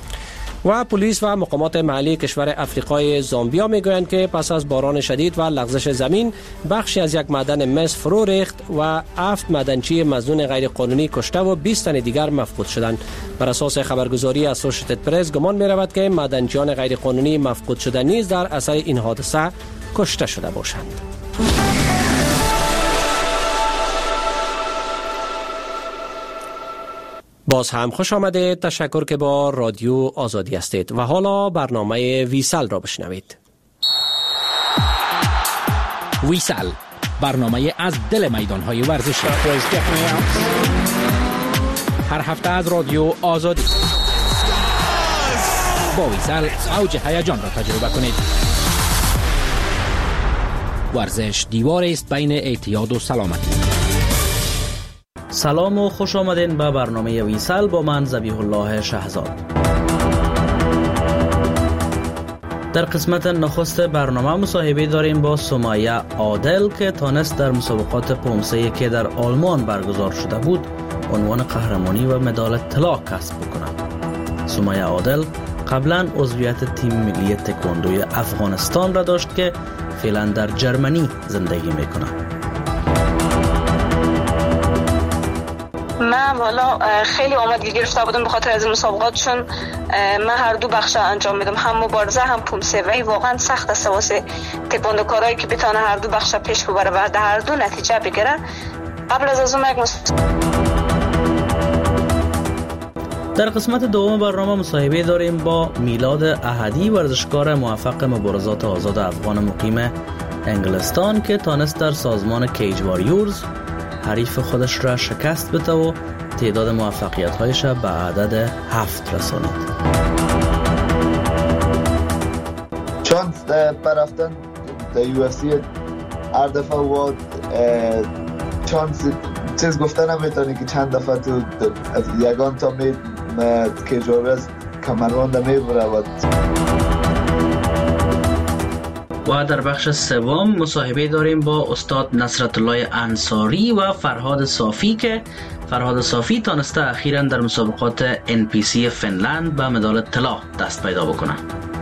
و پلیس و مقامات محلی کشور افریقای زامبیا میگویند که پس از باران شدید و لغزش زمین بخشی از یک معدن مس فرو ریخت و هفت معدنچی مظنون غیر قانونی کشته و بیست تن دیگر مفقود شدند. بر اساس خبرگزاری اسوشیتد پرس گمان می رود که معدنچیان غیر قانونی مفقود شده نیز در اثر این حادثه کشته شده باشند. باز هم خوش آمده. تشکر که با رادیو آزادی هستید و حالا برنامه ویسل را بشنوید. ویسل، برنامه از دل میدان‌های ورزشی. هر هفته از رادیو آزادی با ویسل اوج هیجان را تجربه کنید. ورزش دیوار است بین اعتیاد و سلامتی. سلام و خوش آمدین به برنامه ویسل با من ذبیح الله شهزاد. در قسمت نخست برنامه مصاحبه داریم با سمیه عادل که تانست در مسابقات پومسه که در آلمان برگزار شده بود عنوان قهرمانی و مدال طلا کسب بکند. سمیه عادل قبلا عضویت تیم ملی تکواندوی افغانستان را داشت که فعلا در جرمنی زندگی میکند. من والا خیلی آمادگی گرفته بودم به خاطر از این مسابقات، چون من هر دو بخش انجام میدم، هم مبارزه هم پومسه، و واقعا سخت است واسه تکواندوکارایی که بتونه هر دو بخش پیش ببره و در هر دو نتیجه بگیره. قبل از از اون یک مس... در قسمت دوم برنامه مصاحبه داریم با میلاد احدی، ورزشکار موفق مبارزات آزاد افغان مقیم انگلستان که تانست در سازمان کیج واریورز حریف خودش را شکست بده و تعداد موفقیت‌هایش را به عدد هفت رساند. چانس برفتن در یو اف سی هر دفعه و چانس چیز گفتن نمیتونی که چند دفعه تو یگان تا می کیج واریورز کمربند میبره. و در بخش سوم مصاحبه داریم با استاد نصرت الله انصاری و فرهاد صافی که فرهاد صافی تانسته اخیراً در مسابقات ان پی سی فنلند به مدال طلا دست پیدا بکنه.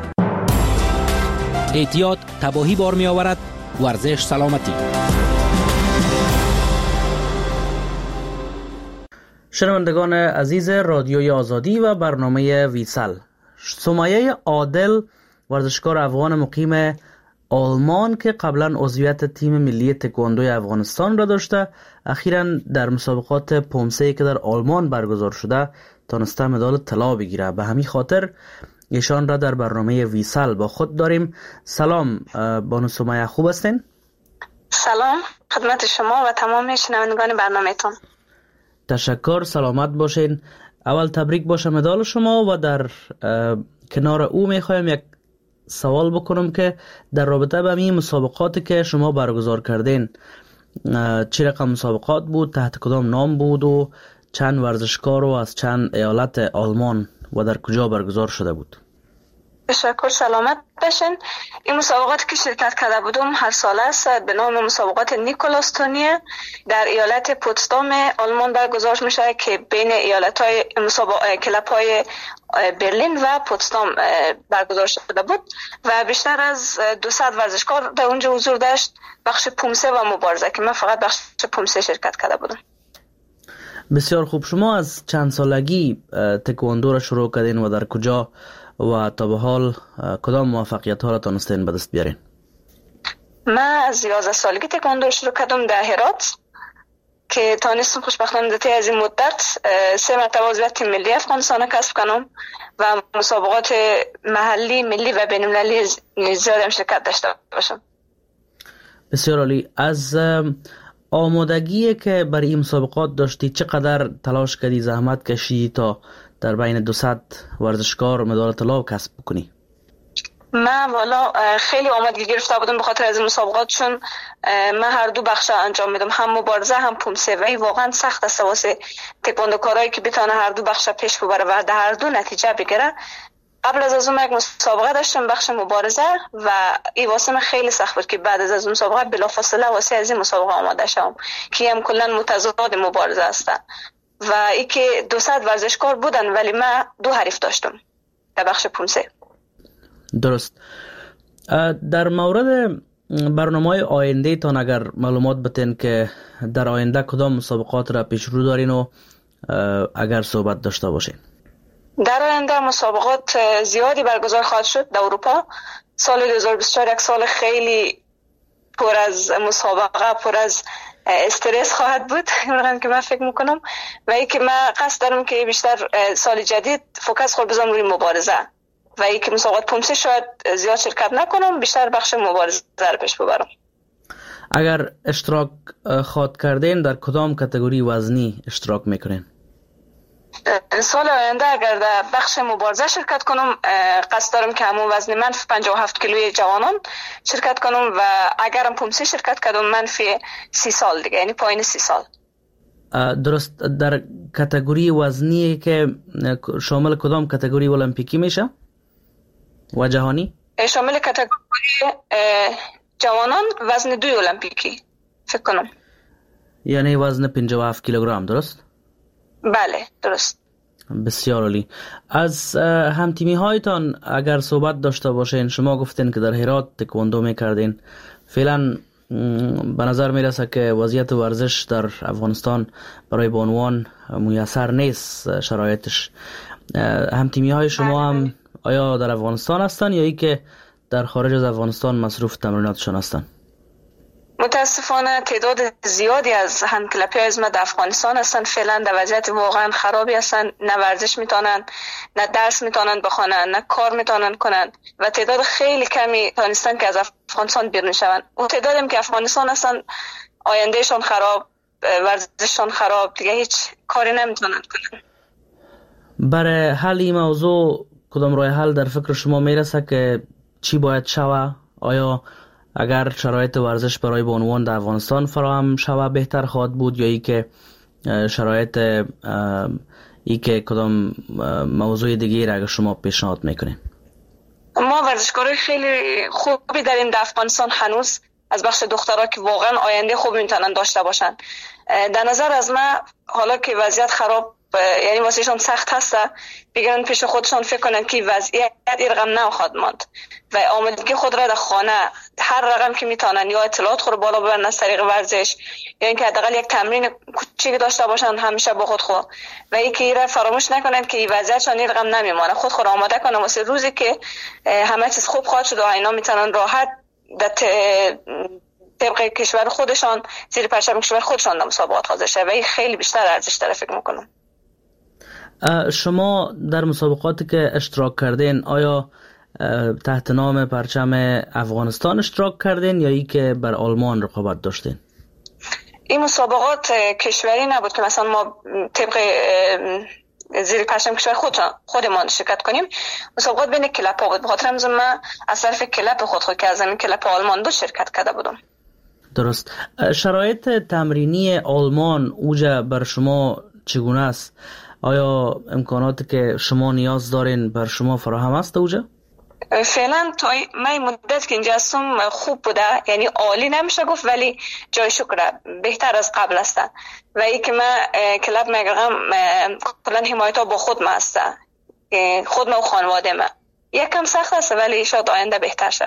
احتیاط تباهی بار می آورد، ورزش سلامتی. شنوندگان عزیز رادیوی آزادی و برنامه ویسل، سمیه عادل ورزشکار افغان مقیم آلمان که قبلا عضویت تیم ملی تکواندوی افغانستان را داشته، اخیراً در مسابقات پومسه که در آلمان برگزار شده تانسته مدال طلا بگیره. به همین خاطر ایشان را در برنامه ویسل با خود داریم. سلام بانو سمیه، خوب هستین؟ سلام خدمت شما و تمام شنوندگان برنامه‌تون. تشکر، سلامت باشین. اول تبریک باشه مدال شما و در کنار او میخوایم یک سوال بکنم که در رابطه با این مسابقاتی که شما برگزار کردین، چه رقم مسابقات بود، تحت کدام نام بود و چند ورزشکار و از چند ایالت آلمان و در کجا برگزار شده بود؟ تشکر، سلامت باشین. این مسابقاتی که شرکت کرده بودم هر سال است به نام مسابقات نیکولاس تونیه در ایالت پوتسدام آلمان برگزار میشه که بین ایالت‌های مسابقات کلب‌های برلین و پوتسدام برگزار شده بود و بیشتر از دویست ورزشکار در اونجا حضور داشت، بخش پومسه و مبارزه که من فقط بخش پومسه شرکت کرده بودم. بسیار خوب. شما از چند سالگی تکواندو را شروع کردین و در کجا و تا به حال کدام موفقیت ها را تانستین به دست بیارین؟ من از یازده سالگی تکواندو شروع کردم در هرات که تانستم خوشبختانه در از این مدت سه مرتبه عضویت تیم ملی افغانستان کسب کنم و مسابقات محلی، ملی و بین المللی زیاد هم شرکت داشته باشم. بسیار عالی. از آمادگی که برای این مسابقات داشتی چقدر تلاش کردی، زحمت کشیدی تا در بین دویست ورزشکار مدال طلا کسب بکنی؟ من والا خیلی آمادگی گرفته بودم به خاطر از مسابقات، چون من هر دو بخش انجام میدم، هم مبارزه هم پومسه و واقعا سخت است واسه تکواندوکارایی که بتونه هر دو بخش پیش ببره و در هر دو نتیجه بگیره. قبل از از اون یک مسابقه داشتم بخش مبارزه و این واسه من خیلی سخت بود که بعد از از مسابقه بلافاصله واسه از این مسابقه آماده شدم که هم کلا متضاد مبارزه هستن و ای که دویست ورزشکار بودن ولی من دو حریف داشتم در بخش پومسه. درست. در مورد برنامه‌های آینده تان اگر معلومات بتین که در آینده کدام مسابقات را پیش رو دارین و اگر صحبت داشته باشین؟ در آینده مسابقات زیادی برگزار خواهد شد در اروپا. سال دو هزار و بیست و چهار یک سال خیلی پر از مسابقه، پر از استرس خواهد بود میگم که من فکر میکنم و ای که من قصد دارم که بیشتر سال جدید فوکس خود بذارم روی مبارزه و ای که مسابقات پومسه شاید زیاد شرکت نکنم، بیشتر بخش مبارزه رو پیش ببرم. اگر اشتراک خواهد کردین در کدام کاتگوری وزنی اشتراک میکنین؟ سال آینده اگر در بخش مبارزه شرکت کنم قصد دارم که همون وزن منفی پنجاه و هفت کیلوی جوانان شرکت کنم و اگرم پومسه شرکت کردم منفی سی سال دیگه، یعنی پایین سی سال. درست. در کاتگوری وزنی که شامل کدام کاتگوری المپیکی میشه و جهانی؟ شامل کاتگوری جوانان وزن دوی المپیکی فکر کنم، یعنی وزن پنجاه و هفت کیلوگرم. درست؟ بله درست. بسیار عالی. از همتیمی هایتان اگر صحبت داشته باشین، شما گفتین که در هرات تکواندو میکردین، فعلا به نظر میرسه که وضعیت ورزش در افغانستان برای بانوان میسر نیست شرایطش. همتیمی های شما هم آیا در افغانستان هستن یا ای که در خارج از افغانستان مصروف تمریناتشون هستن؟ متاسفانه تعداد زیادی از همکلپی از ما در افغانستان هستن، فعلا در وضعیت واقعا خرابی هستن، نه ورزش میتونن، نه درس میتونن بخونن، نه کار میتونن کنن و تعداد خیلی کمی تانستن که از افغانستان بیرون شون. اون تعدادی که افغانستان هستن آیندهشون خراب، ورزششون خراب، دیگه هیچ کاری نمیتونن کنن. برای حل این موضوع کدام راه حل در فکر شما میرسه که چی باید شوه؟ آیا اگر شرایط ورزش برای بانوان در افغانستان فراهم شوه بهتر خواهد بود یا ای که شرایط ای که کدام موضوع دیگه را اگر شما پیشنهاد میکنین؟ ما ورزشکارای خیلی خوبی داریم در افغانستان هنوز، از بخش دخترها که واقعا آینده خوب میتونن داشته باشن. در نظر از من حالا که وضعیت خراب یعنی واسهشون سخت هسته، بگیرن پیش خودشون فکر کنن که وضعیت این رقم نخواهد ماند و آمادگی خود را در خانه هر رقم که میتونن یا اطلاعات خود بالا ببرن از طریق ورزش یا اینکه حداقل یک تمرین کوچیک داشته باشن همیشه با خود خود و اینکه این را فراموش نکنن که وضعیتشون این رقم نمیمونه، خود خود آماده کنن واسه روزی که همه چیز خوب خواهد شد و اینا میتونن راحت در طبق کشور خودشان زیر پرچم کشور خودشان در مسابقات حاضر شه و این خیلی بیشتر ارزش داره فکر میکنم. شما در مسابقاتی که اشتراک کردین آیا تحت نام پرچم افغانستان اشتراک کردین یا ای که بر آلمان رقابت داشتین؟ این مسابقات کشوری نبود که مثلا ما طبق زیر پرچم کشور خود خودمان شرکت کنیم، مسابقات بین کلپ ها بود. بخاطر همزه من از طرف کلپ خود خود که از این کلپ آلمان بود شرکت کرده بودم. درست. شرایط تمرینی آلمان اوجا بر شما چگونه است؟ آیا امکاناتی که شما نیاز دارین بر شما فراهم است اوجا؟ فعلا تا من مدت که اینجا هستم خوب بوده، یعنی عالی نمیشه گفت ولی جای شکر بهتر از قبل است و ای که من کلاب میگم کلا حمایت ها با خود ما است، خود ما و خانواده ما یکم سخت است ولی شاید آینده بهتر شه.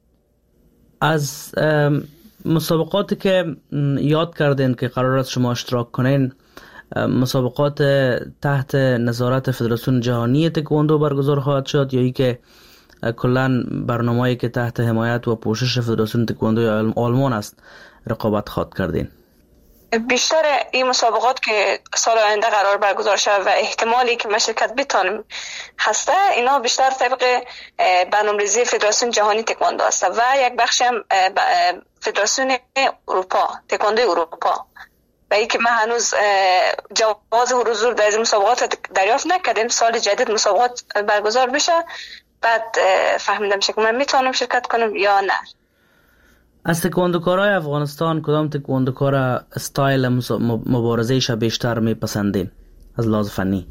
از مسابقاتی که یاد کردین که قرار است شما اشتراک کنین، مسابقات تحت نظارت فدراسیون جهانی تکواندو برگزار خواهد شد یا ای که کلن برنامه‌ای که تحت حمایت و پوشش فدراسیون تکواندو آلمان است رقابت خواهد کردین؟ بیشتر این مسابقات که سال آینده قرار برگزار شد و احتمالی که ما شرکت بتانیم هسته، اینا بیشتر طبق برنامه‌ریزی فدراسیون جهانی تکواندو است و یک بخشی هم فدراسیون اروپا تکواندو اروپا و ای که ما هنوز جواز حضور در این مسابقات دریافت نکردیم. سال جدید مسابقات برگزار بشه بعد فهمیدم که من میتونم شرکت کنم یا نه. از تکواندوکارای افغانستان کدام تکواندوکار استایل مبارزه‌اش بیشتر میپسندین از لحاظ فنی؟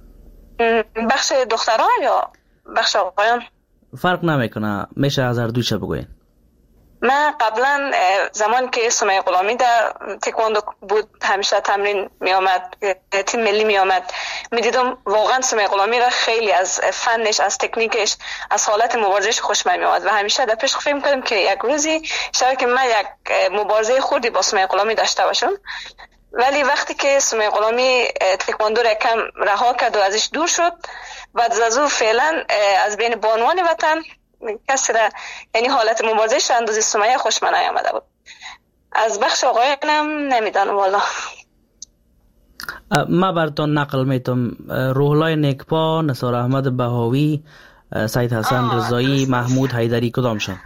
بخش دختران یا بخش آقایان؟ فرق نمیکنه، میشه از هر دویش بگوین. من قبلا زمان که سمیه غلامی در تکواندو بود همیشه تمرین می آمد، تیم ملی می آمد، می دیدم واقعا سمیه غلامی را خیلی از فنش، از تکنیکش، از حالت مبارزش خوشم می آمد و همیشه در پیش فکر می‌کردم که یک روزی شاید که من یک مبارزه خوردی با سمیه غلامی داشته باشم. ولی وقتی که سمیه غلامی تکواندو را کم رها کرد و ازش دور شد، بعد از او فعلا از بین بانوان وطن کسی را یعنی حالت مبارزش اندازه سمیه خوش من نیامده بود. از بخش آقایانم نمیدانم والا. ما براتون نقل میتم روحلای نیکپا، نثار احمد بهاوی، سید حسن رضایی، محمود حیدری کدام شد؟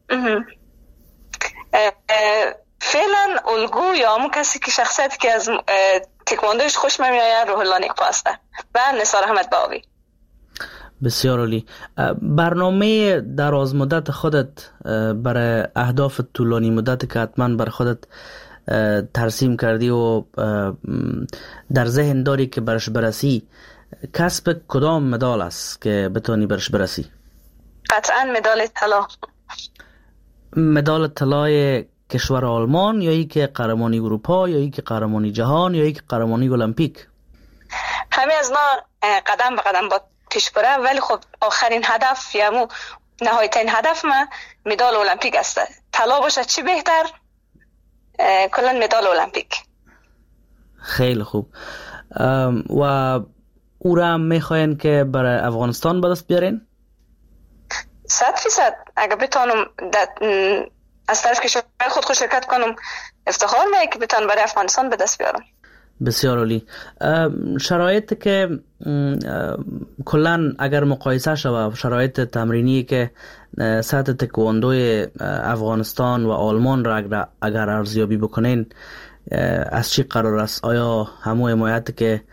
فعلا الگو یا همون کسی که شخصیتی که از تکواندوش خوش من میآید روحلا نیکپا است و نثار احمد بهاوی. بسیار عالی. برنامه دراز مدت خودت برای اهداف طولانی مدت که حتما بر خودت ترسیم کردی و در ذهن داری که برش برسی، کسب کدام مدال است که بتونی برش برسی؟ قطعا مدال طلا. مدال طلای کشور آلمان یا ای که قهرمانی اروپا یا ای که قهرمانی جهان یا ای که قهرمانی المپیک؟ همه از ما قدم به قدم با پیش بره ولی خب آخرین هدف یا مو نهایترین هدف ما مدال المپیک است. طلا باشه چی بهتر، کلا مدال المپیک. خیلی خوب. و او را میخواین که برای افغانستان به دست بیارین؟ صد فیصد اگه بتونم از طرف کشور خود خود شرکت کنم افتخار میکنم که بتونم برای افغانستان به دست بیارم. بسیار عالی. شرایط که کلان اگر مقایسه شود شرایط تمرینی که سطح تکواندوی افغانستان و آلمان را اگر ارزیابی بکنین از چی قرار است؟ آیا همو حمایت که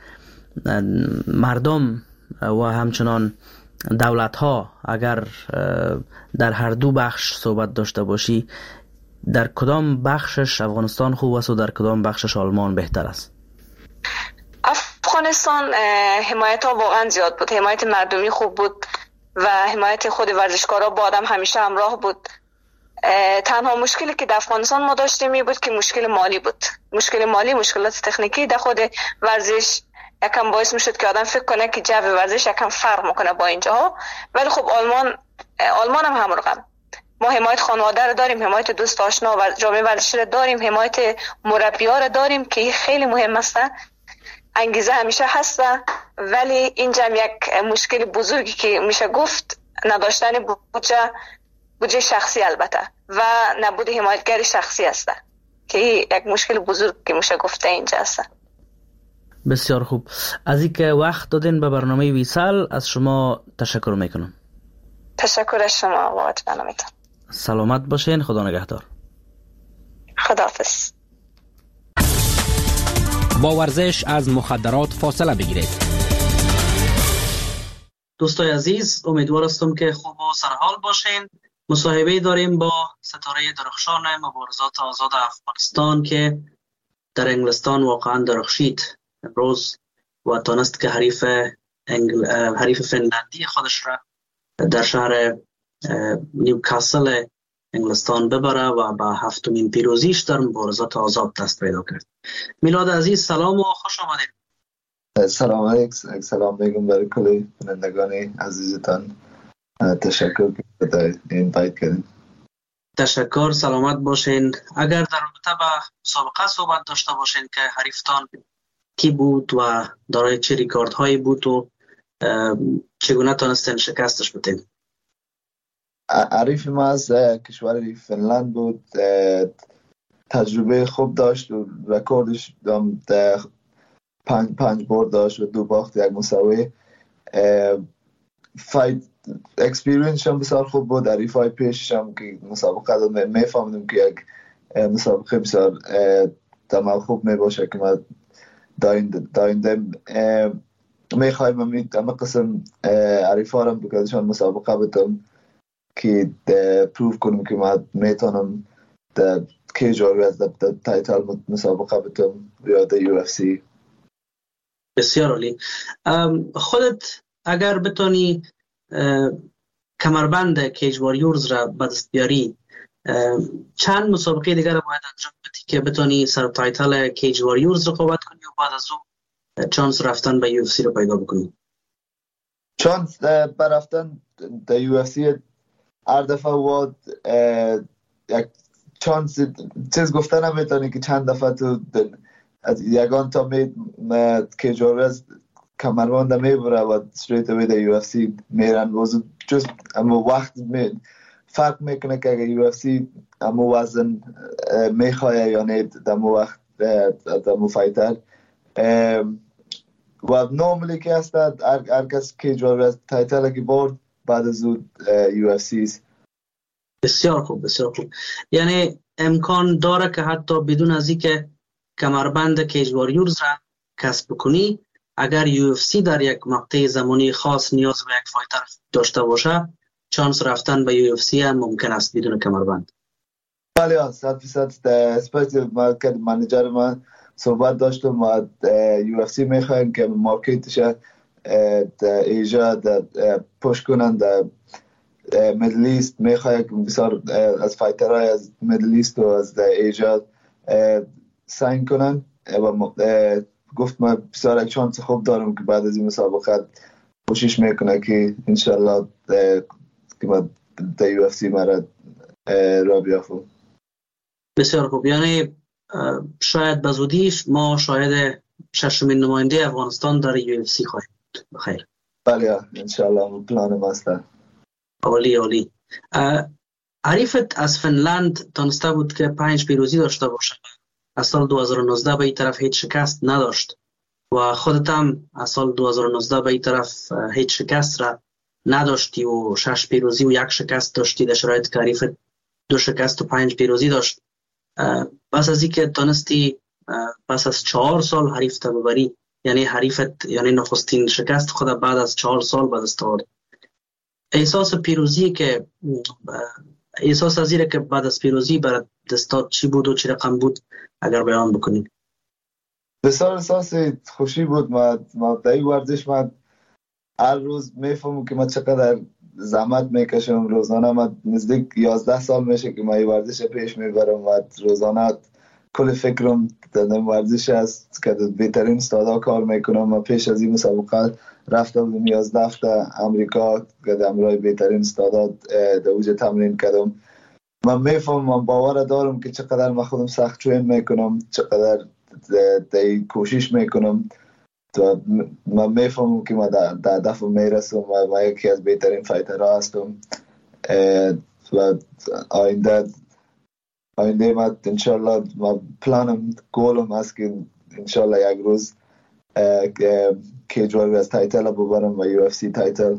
مردم و همچنان دولت ها اگر در هر دو بخش صحبت داشته باشی در کدام بخشش افغانستان خوب است و در کدام بخشش آلمان بهتر است؟ افغانستان حمایت ها واقعا زیاد بود، حمایت مردمی خوب بود و حمایت خود ورزشکارا با آدم همیشه همراه بود. تنها مشکلی که در افغانستان ما داشتیم می بود که مشکل مالی بود، مشکل مالی، مشکلات تکنیکی در خود ورزش یکم باعث میشد که آدم فکر کنه که جو ورزش یکم فرق میکنه با اینجاها. ولی خب آلمان آلمان هم همون رقم، ما حمایت خانواده رو داریم، حمایت دوست آشنا و جامعه ورزشی رو داریم، حمایت مربی‌ها رو داریم که خیلی مهم است. انگیزه همیشه هست ولی اینجا یک مشکل بزرگی که میشه گفت نداشتن بودجه بودجه شخصی البته و نبود حمایتگر شخصی است که یک مشکل بزرگ که میشه گفت اینجا است. بسیار خوب. از اینکه وقت دادین به برنامه ویسال از شما تشکر میکنم. تشکر از شما بابت برنامه‌تان. سلامت باشین. خدا نگهدار. خداحافظ. با ورزش از مخدرات فاصله بگیرید. دوستای عزیز، امیدوار هستم که خوب و سرحال باشین. مصاحبه داریم با ستاره درخشان مبارزات آزاد افغانستان که در انگلستان واقعا درخشید امروز و تانست که حریف انگل... حریف فنلندی خودش را در شهر نیوکاسل انگلستان ببره و با هفتمین پیروزیش در مبارزات آزاد دست پیدا کرد. میلاد عزیز سلام و خوش آمدید. سلام علیکم. سلام میگم برای کلی بینندگان عزیزتان. تشکر که در این باید کردیم. تشکر. سلامت باشین. اگر در رابطه با مسابقه صحبت داشته باشین که حریفتان کی بود و دارای چه ریکارد هایی بود و چگونه تانستین شکستش بدین؟ حریف ما از کشور فنلند بود، تجربه خوب داشت و رکوردش پنج پنج برد داشت و دو باخت یک مساوی. فایت اکسپیرینس هم بسیار خوب بود. حریف های پیشش هم که مسابقه داد میفهمیدم که یک مسابقه بسیار تمام خوب میباشه که ما داینده میخوایم همه قسم حریف ها رو بکردشان مسابقه بدم که پروف کنم که من میتونم در کیج وارز در تایتل مسابقه بدم یا در یو اف سی. بسیار عالی. خودت اگر بتونی کمربند کیج واریورز را به دست بیاری چند مسابقه دیگر را باید انجام بدی که بتونی سر تایتل کیج واریورز رقابت کنی و بعد از اون چانس رفتن به یو اف سی رو پیدا بکنی؟ چانس برفتن در یو اف سی هر دفعه واد یک چانس چیز گفتن هم میتونی که چند دفعه تو یگان تا می که جورز کمربند میبره و استریت اوی در یو اف سی میرن وزن جز اما وقت می فرق میکنه که اگر یو اف سی اما وزن میخواه یا نه در مو وقت در مو فایتر و نورمالی که هست هر کس که جورز تایتل که برد بعد از اون یو اف سی است. بسیار خوب بسیار خوب. یعنی امکان داره که حتی بدون از اینکه کمربند کیج واریورز را کسب کنی اگر یو اف سی در یک مقطع زمانی خاص نیاز به یک فایتر داشته باشه چانس رفتن به یو اف سی هم ممکن است بدون کمربند. بله صد درصد. اسپیشلی ما که منیجر من صحبت داشتم و یو اف سی میخواین که مارکتش در ایجا پوش کنن در میدل ایست، میخواه که بسیار از فایترهای از میدل ایست و از ایجا ساین کنن و گفت من بسیار یک چانس خوب دارم که بعد از این مسابقه کوشش میکنه که انشالله که من در یو اف سی مرا را بیافم. بسیار خوب. یعنی شاید بزودیش ما شاید ششمین نماینده افغانستان در یو اف سی خواهیم بود. بخیر. بله انشالله پلان ماست. عالی عالی. حریفت از فنلند تانسته بود که پنج پیروزی داشته باشه. از سال دو هزار و نوزده به این طرف هیچ شکست نداشت و خودت هم از سال دو هزار و نوزده به این طرف هیچ شکست را نداشتی و شش پیروزی و یک شکست داشتی، در شرایط که حریفت دو شکست و پنج پیروزی داشت. پس از اینکه تانستی پس از چهار سال حریف تا ببری، یعنی حریفت یعنی نخستین شکست خود بعد از چهار سال به دست آورد، احساس پیروزی که احساس از اینه که بعد از پیروزی برات دستات چی بود و چی رقم بود اگر بیان بکنید؟ بسیار احساس خوشی بود. ما ما در این ورزش من هر روز میفهمم که من چقدر زحمت میکشم. روزانه من نزدیک یازده سال میشه که من این ورزش پیش میبرم و روزانه کل فکرم در این ورزش است که بهترین استادا کار میکنم. من پیش از این مسابقه رفته بودم یازده هفته امریکا که در امرای بهترین استادا در اوج تمرین کردم. من میفهمم، من باور دارم که چقدر من خودم سخت ترین میکنم، چقدر در کوشش میکنم. تو من میفهمم که من در هدف میرسم و من یکی از بهترین فایترها هستم و آینده آینده من انشالله من پلانم گولم هست که انشالله یک روز کیج واریر تایتل ببرم و یو اف سی تایتل.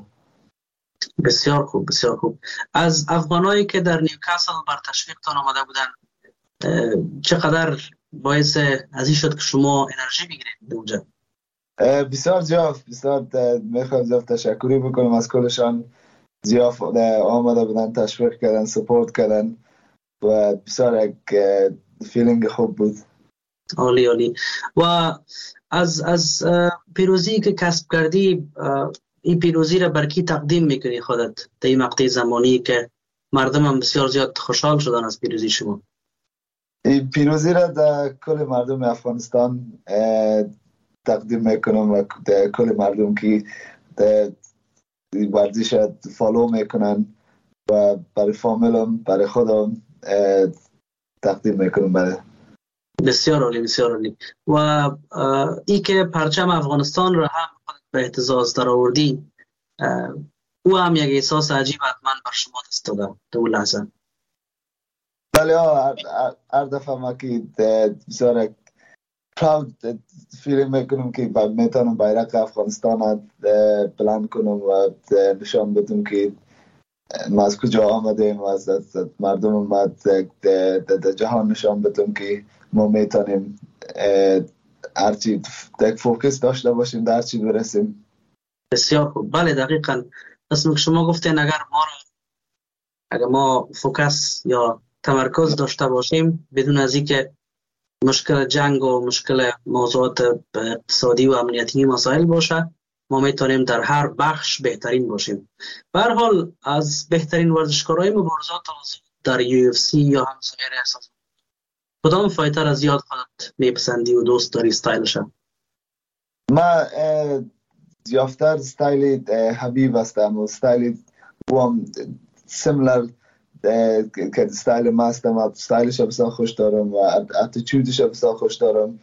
بسیار خوب بسیار خوب. از افغانایی که در نیوکاسل بر تشویقتان آمده بودن چقدر باعث از این شد که شما انرژی بگیرید اونجا؟ بسیار زیاد بسیار میخوام زیاد تشکری بکنم از کلشان. زیاد آمده بودن، تشویق کردن، سپورت کردن و بسیار یک فیلینگ خوب بود. عالی عالی. و از از پیروزی که کسب کردی، این پیروزی را بر کی تقدیم میکنی خودت در این مقطع زمانی که مردم هم بسیار زیاد خوشحال شدن از پیروزی شما؟ این پیروزی را در کل مردم افغانستان تقدیم میکنم و در کل مردم که در ورزش فالو میکنن و برای فامیلم برای خودم تقدیم میکنم. برای بسیار عالی بسیار عالی. و ای که پرچم افغانستان را هم به اهتزاز در آوردی، او هم یک احساس عجیب حتما بر شما دست داده در اون لحظه. بله ها، هر دفعه ما که بسیار پراود فیلینگ میکنم که میتونم بیرق افغانستان بلند کنم و نشان بدم که ما از کجا آمدیم و از مردم ما در جهان نشان بدم که ما میتونیم هرچی یک فوکس داشته باشیم در هرچی برسیم. بسیار خوب. بله دقیقا اسم که شما گفتین اگر ما را اگر ما فوکس یا تمرکز داشته باشیم بدون از اینکه مشکل جنگ و مشکل موضوعات اقتصادی و امنیتی مسائل باشه، ما میتونیم در هر بخش بهترین باشیم. به هر حال از بهترین ورزشکارای مبارزات در یو اف سی یا هم سایر احساس کدام فایتر از یاد خودت میپسندی و دوست داری استایلش؟ ما زیافتر استایل حبیب هستم و استایل هم سیملر که استایل ما هستم. استایلش بسیار خوش دارم و اتیتودش بسیار خوش دارم.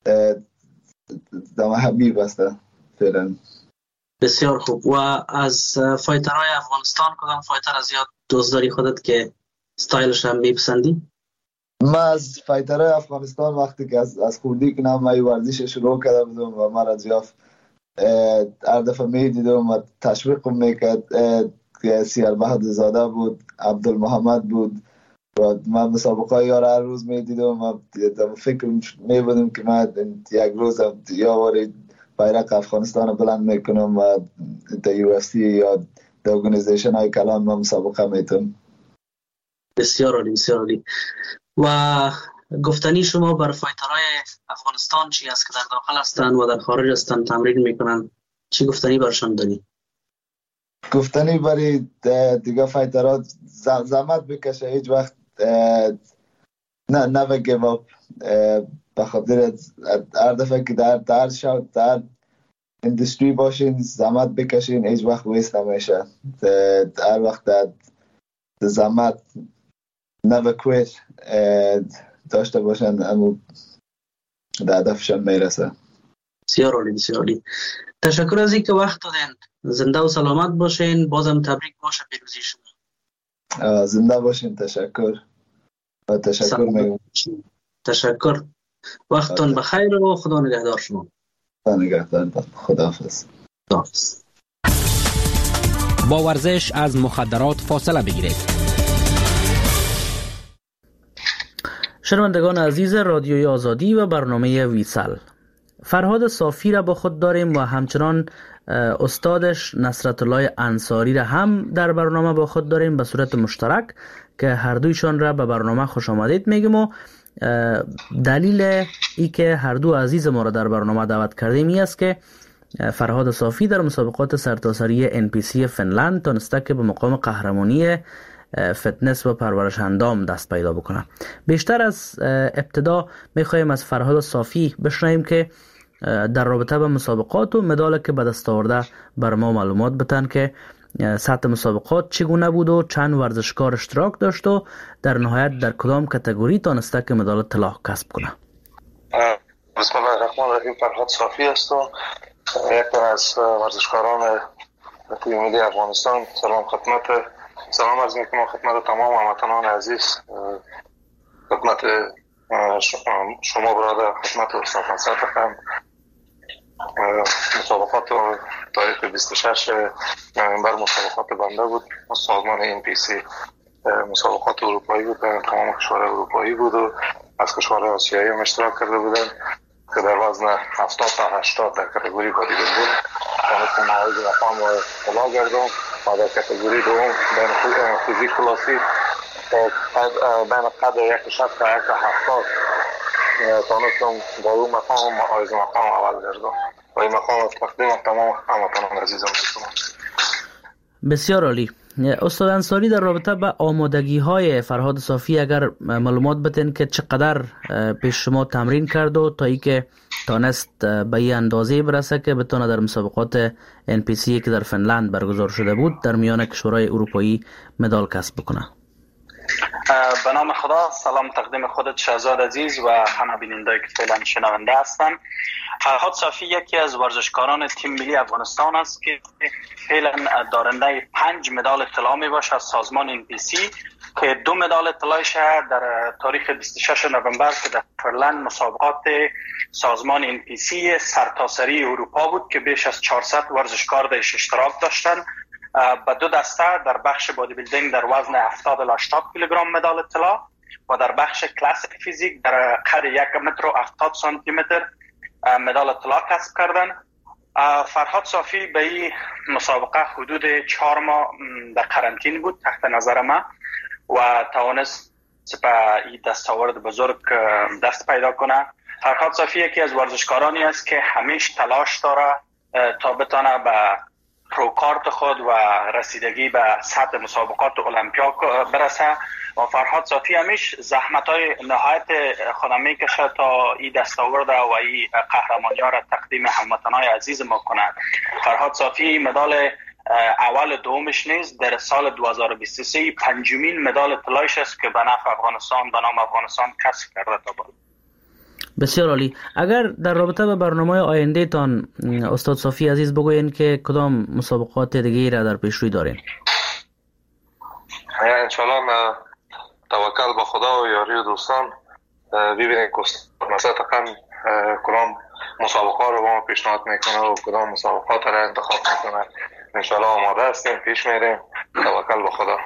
دم حبیب هستم فعلا. بسیار خوب. و از فایترهای افغانستان کدام فایتر از یاد دوست داری خودت که استایلش هم میپسندی؟ ما از فایترهای افغانستان وقتی که از از خوردی که نام مایی ورزش شروع کرده بودم و من از یاف هر دفعه میدیدم و تشویقم میکرد که سیار بهاد زاده بود، عبدالمحمد بود و من مسابقه یار هر روز میدیدم و فکر میبودم که من یک روز یا واری بیرق افغانستان بلند میکنم و در یو اف سی یا در ارگانیزیشن های کلان ما مسابقه میتونم. بسیار عالی بسیار عالی. و گفتنی شما بر فایترهای افغانستان چی است که در داخل هستند و در خارج هستند تمرین میکنن؟ چی گفتنی برشان داری؟ گفتنی برای دیگه فایترها زحمت بکشه، هیچ وقت نه نه گیو اپ. به خاطر هر دفعه که در در شو در اندستری باشین زحمت بکشین، هیچ وقت ویست نمیشه. هر وقت در زحمت never quit داشته باشن اما در هدفشان میرسه. بسیار عالی بسیار عالی. تشکر از اینکه وقت دادین. زنده و سلامت باشین. بازم تبریک باشه پیروزی شما. زنده باشین. تشکر و تشکر میگم. تشکر. وقتتون بخیر و خدا نگهدار شما. خدا نگهدار. خداحافظ. خداحافظ. با ورزش از مخدرات فاصله بگیرید. شنوندگان عزیز رادیوی آزادی و برنامه ویسل، فرهاد صافی را با خود داریم و همچنان استادش نصرت الله انصاری را هم در برنامه با خود داریم به صورت مشترک که هر دویشان را به برنامه خوش آمدید میگیم و دلیل ای که هر دو عزیز ما را در برنامه دعوت کردیم این است که فرهاد صافی در مسابقات سرتاسری ان پی سی فنلند تونسته که به مقام قهرمانی فتنس و پرورش اندام دست پیدا بکنه. بیشتر از ابتدا میخوایم از فرهاد صافی بشنویم که در رابطه به مسابقات و مدال که به دست آورده بر ما معلومات بدن که سطح مسابقات چگونه بود و چند ورزشکار اشتراک داشت و در نهایت در کدام کاتگوری تونسته که مدال طلا کسب کنه. بسم الله الرحمن الرحیم. فرهاد صافی هستم، یک از ورزشکاران تیم ملی افغانستان. سلام خدمت سلام عرض میکنم خدمت تمام هموطنان عزیز، خدمت شما برادر، خدمت استاد نصرت هم. مسابقات تاریخ بیست و شش نوامبر مسابقات بنده بود از سازمان ان پی سی. مسابقات اروپایی بود، تمام کشورهای اروپایی بود و از کشورهای آسیایی هم اشتراک کرده بودن که در وزن هفتاد تا هشتاد در کاتگوری بادی بیلدینگ تونستم معاید مقام طلا گردم و در کاتگوری دوم بین فیزیک کلاسی بین قد یک شصت تا یک هفتاد تونستم با اون مقام معاید مقام اول گردم و این مقام تقدیم تمام هموطنان عزیزم میکنم. بسیار عالی. استاد انصاری، در رابطه با آمادگی های فرهاد صافی اگر معلومات بدین که چقدر پیش شما تمرین کرد و تا ای که تانست به این اندازه برسه که بتونه در مسابقات ان پی سی که در فنلند برگزار شده بود در میان کشورهای اروپایی مدال کسب بکنه. به نام خدا، سلام تقدیم خودت شهزاد عزیز و همه بیننده‌ای که فعلا شنونده هستن. فرهاد صافی یکی از ورزشکاران تیم ملی افغانستان است که فعلا دارنده پنج مدال طلا می باشه از سازمان ان پی سی که دو مدال طلایش در تاریخ بیست و شش نوامبر که در فرلند مسابقات سازمان ان پی سی سرتاسری اروپا بود که بیش از چهارصد ورزشکار درش اشتراک داشتند. با دو دسته در بخش بادی بیلدینگ در وزن هفتاد الی هشتاد کیلوگرم مدال طلا و در بخش کلاسیک فیزیک در قد یک متر و هفتاد سانتی متر مدال طلا کسب کردن. فرهاد صافی به این مسابقه حدود چهار ماه در قرنطینه بود تحت نظر ما و توانست به این دستاورد بزرگ دست پیدا کنه. فرهاد صافی یکی از ورزشکارانی است که همیشه تلاش داره تا بتونه به پروکارت خود و رسیدگی به سطح مسابقات المپیا برسه و فرهاد صافی همیش زحمت‌های نهایت خود میکشه تا این دستاورد و این قهرمانی‌ها را تقدیم هموطنان عزیز ما کنه. فرهاد صافی مدال اول دومش نیست، در سال دو هزار و بیست و سه پنجمین مدال طلایش است که به نفع افغانستان به نام افغانستان کسب کرده تا بالا. بسیار عالی. اگر در رابطه با برنامه آینده تان استاد صافی عزیز بگوین که کدام مسابقات دیگه را در پیش روی دارین؟ انشالله توکل به خدا و یاری و دوستان ببینیم که مثلا کدام مسابقات رو با ما پیشنهاد میکنه و کدام مسابقات را انتخاب میکنه. انشالله آماده هستیم، پیش میریم. توکل به خدا.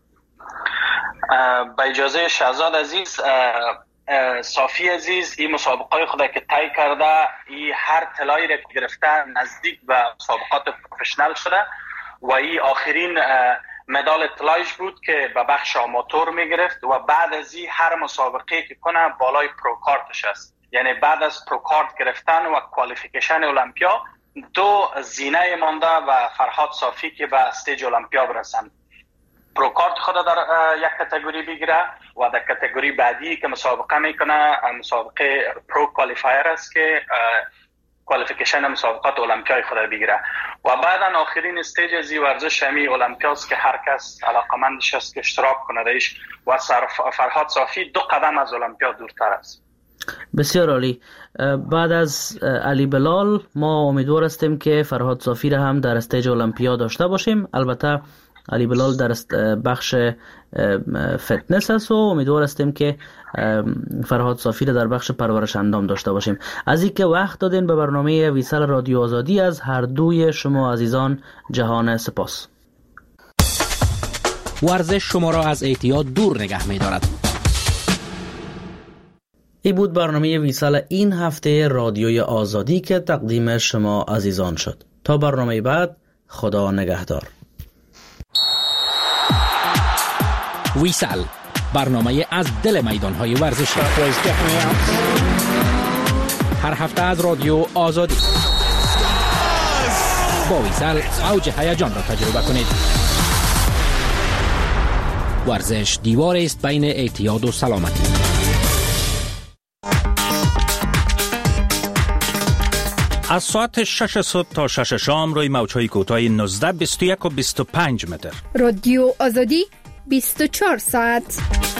با اجازه شهزاد عزیز، صافی عزیز این مسابقات خود که طی کرده، این هر طلایی را که گرفته نزدیک به مسابقات پروفشنال شده و این آخرین مدال طلایش بود که به بخش آماتور می گرفت و بعد از این هر مسابقه که کنه بالای پروکارتش است. یعنی بعد از پروکارت گرفتن و کوالیفیکیشن المپیا دو زینه مانده و فرهاد صافی که به استیج المپیا برسند. پروکارت خود در یک کاتگوری بگیره و در کاتگوری بعدی که مسابقه میکنه مسابقه پرو کوالیفایر است که کوالیفیکیشن مسابقات المپیای خود بگیره و بعدا آخرین استیج از این ورزش همی المپیاست که هر کس علاقمندش است که اشتراک کنه درش و فرهاد صافی دو قدم از المپیا دورتر است. بسیار عالی. بعد از علی بلال ما امیدوار هستیم که فرهاد صافی را هم در استیج المپیا داشته باشیم. البته علی بلال در بخش فتنس است و امیدوار هستیم که فرهاد صافی در بخش پرورش اندام داشته باشیم. از اینکه وقت دادین به برنامه ویسال رادیو آزادی، از هر دوی شما عزیزان جهان سپاس. ورزش شما را از اعتیاد دور نگه می دارد. این بود برنامه ویسال این هفته رادیوی آزادی که تقدیم شما عزیزان شد. تا برنامه بعد، خدا نگهدار. ویسال، برنامه از دل میدان‌های ورزشی. هر هفته از رادیو آزادی. با ویسال اوج هیجان را تجربه کنید. ورزش دیوار است بین اعتیاد و سلامتی. از ساعت شش صبح تا شش شام روی موج‌های کوتاه نوزده، بیست و یک و بیست و پنج متر. رادیو آزادی بیست و چهار ساعت.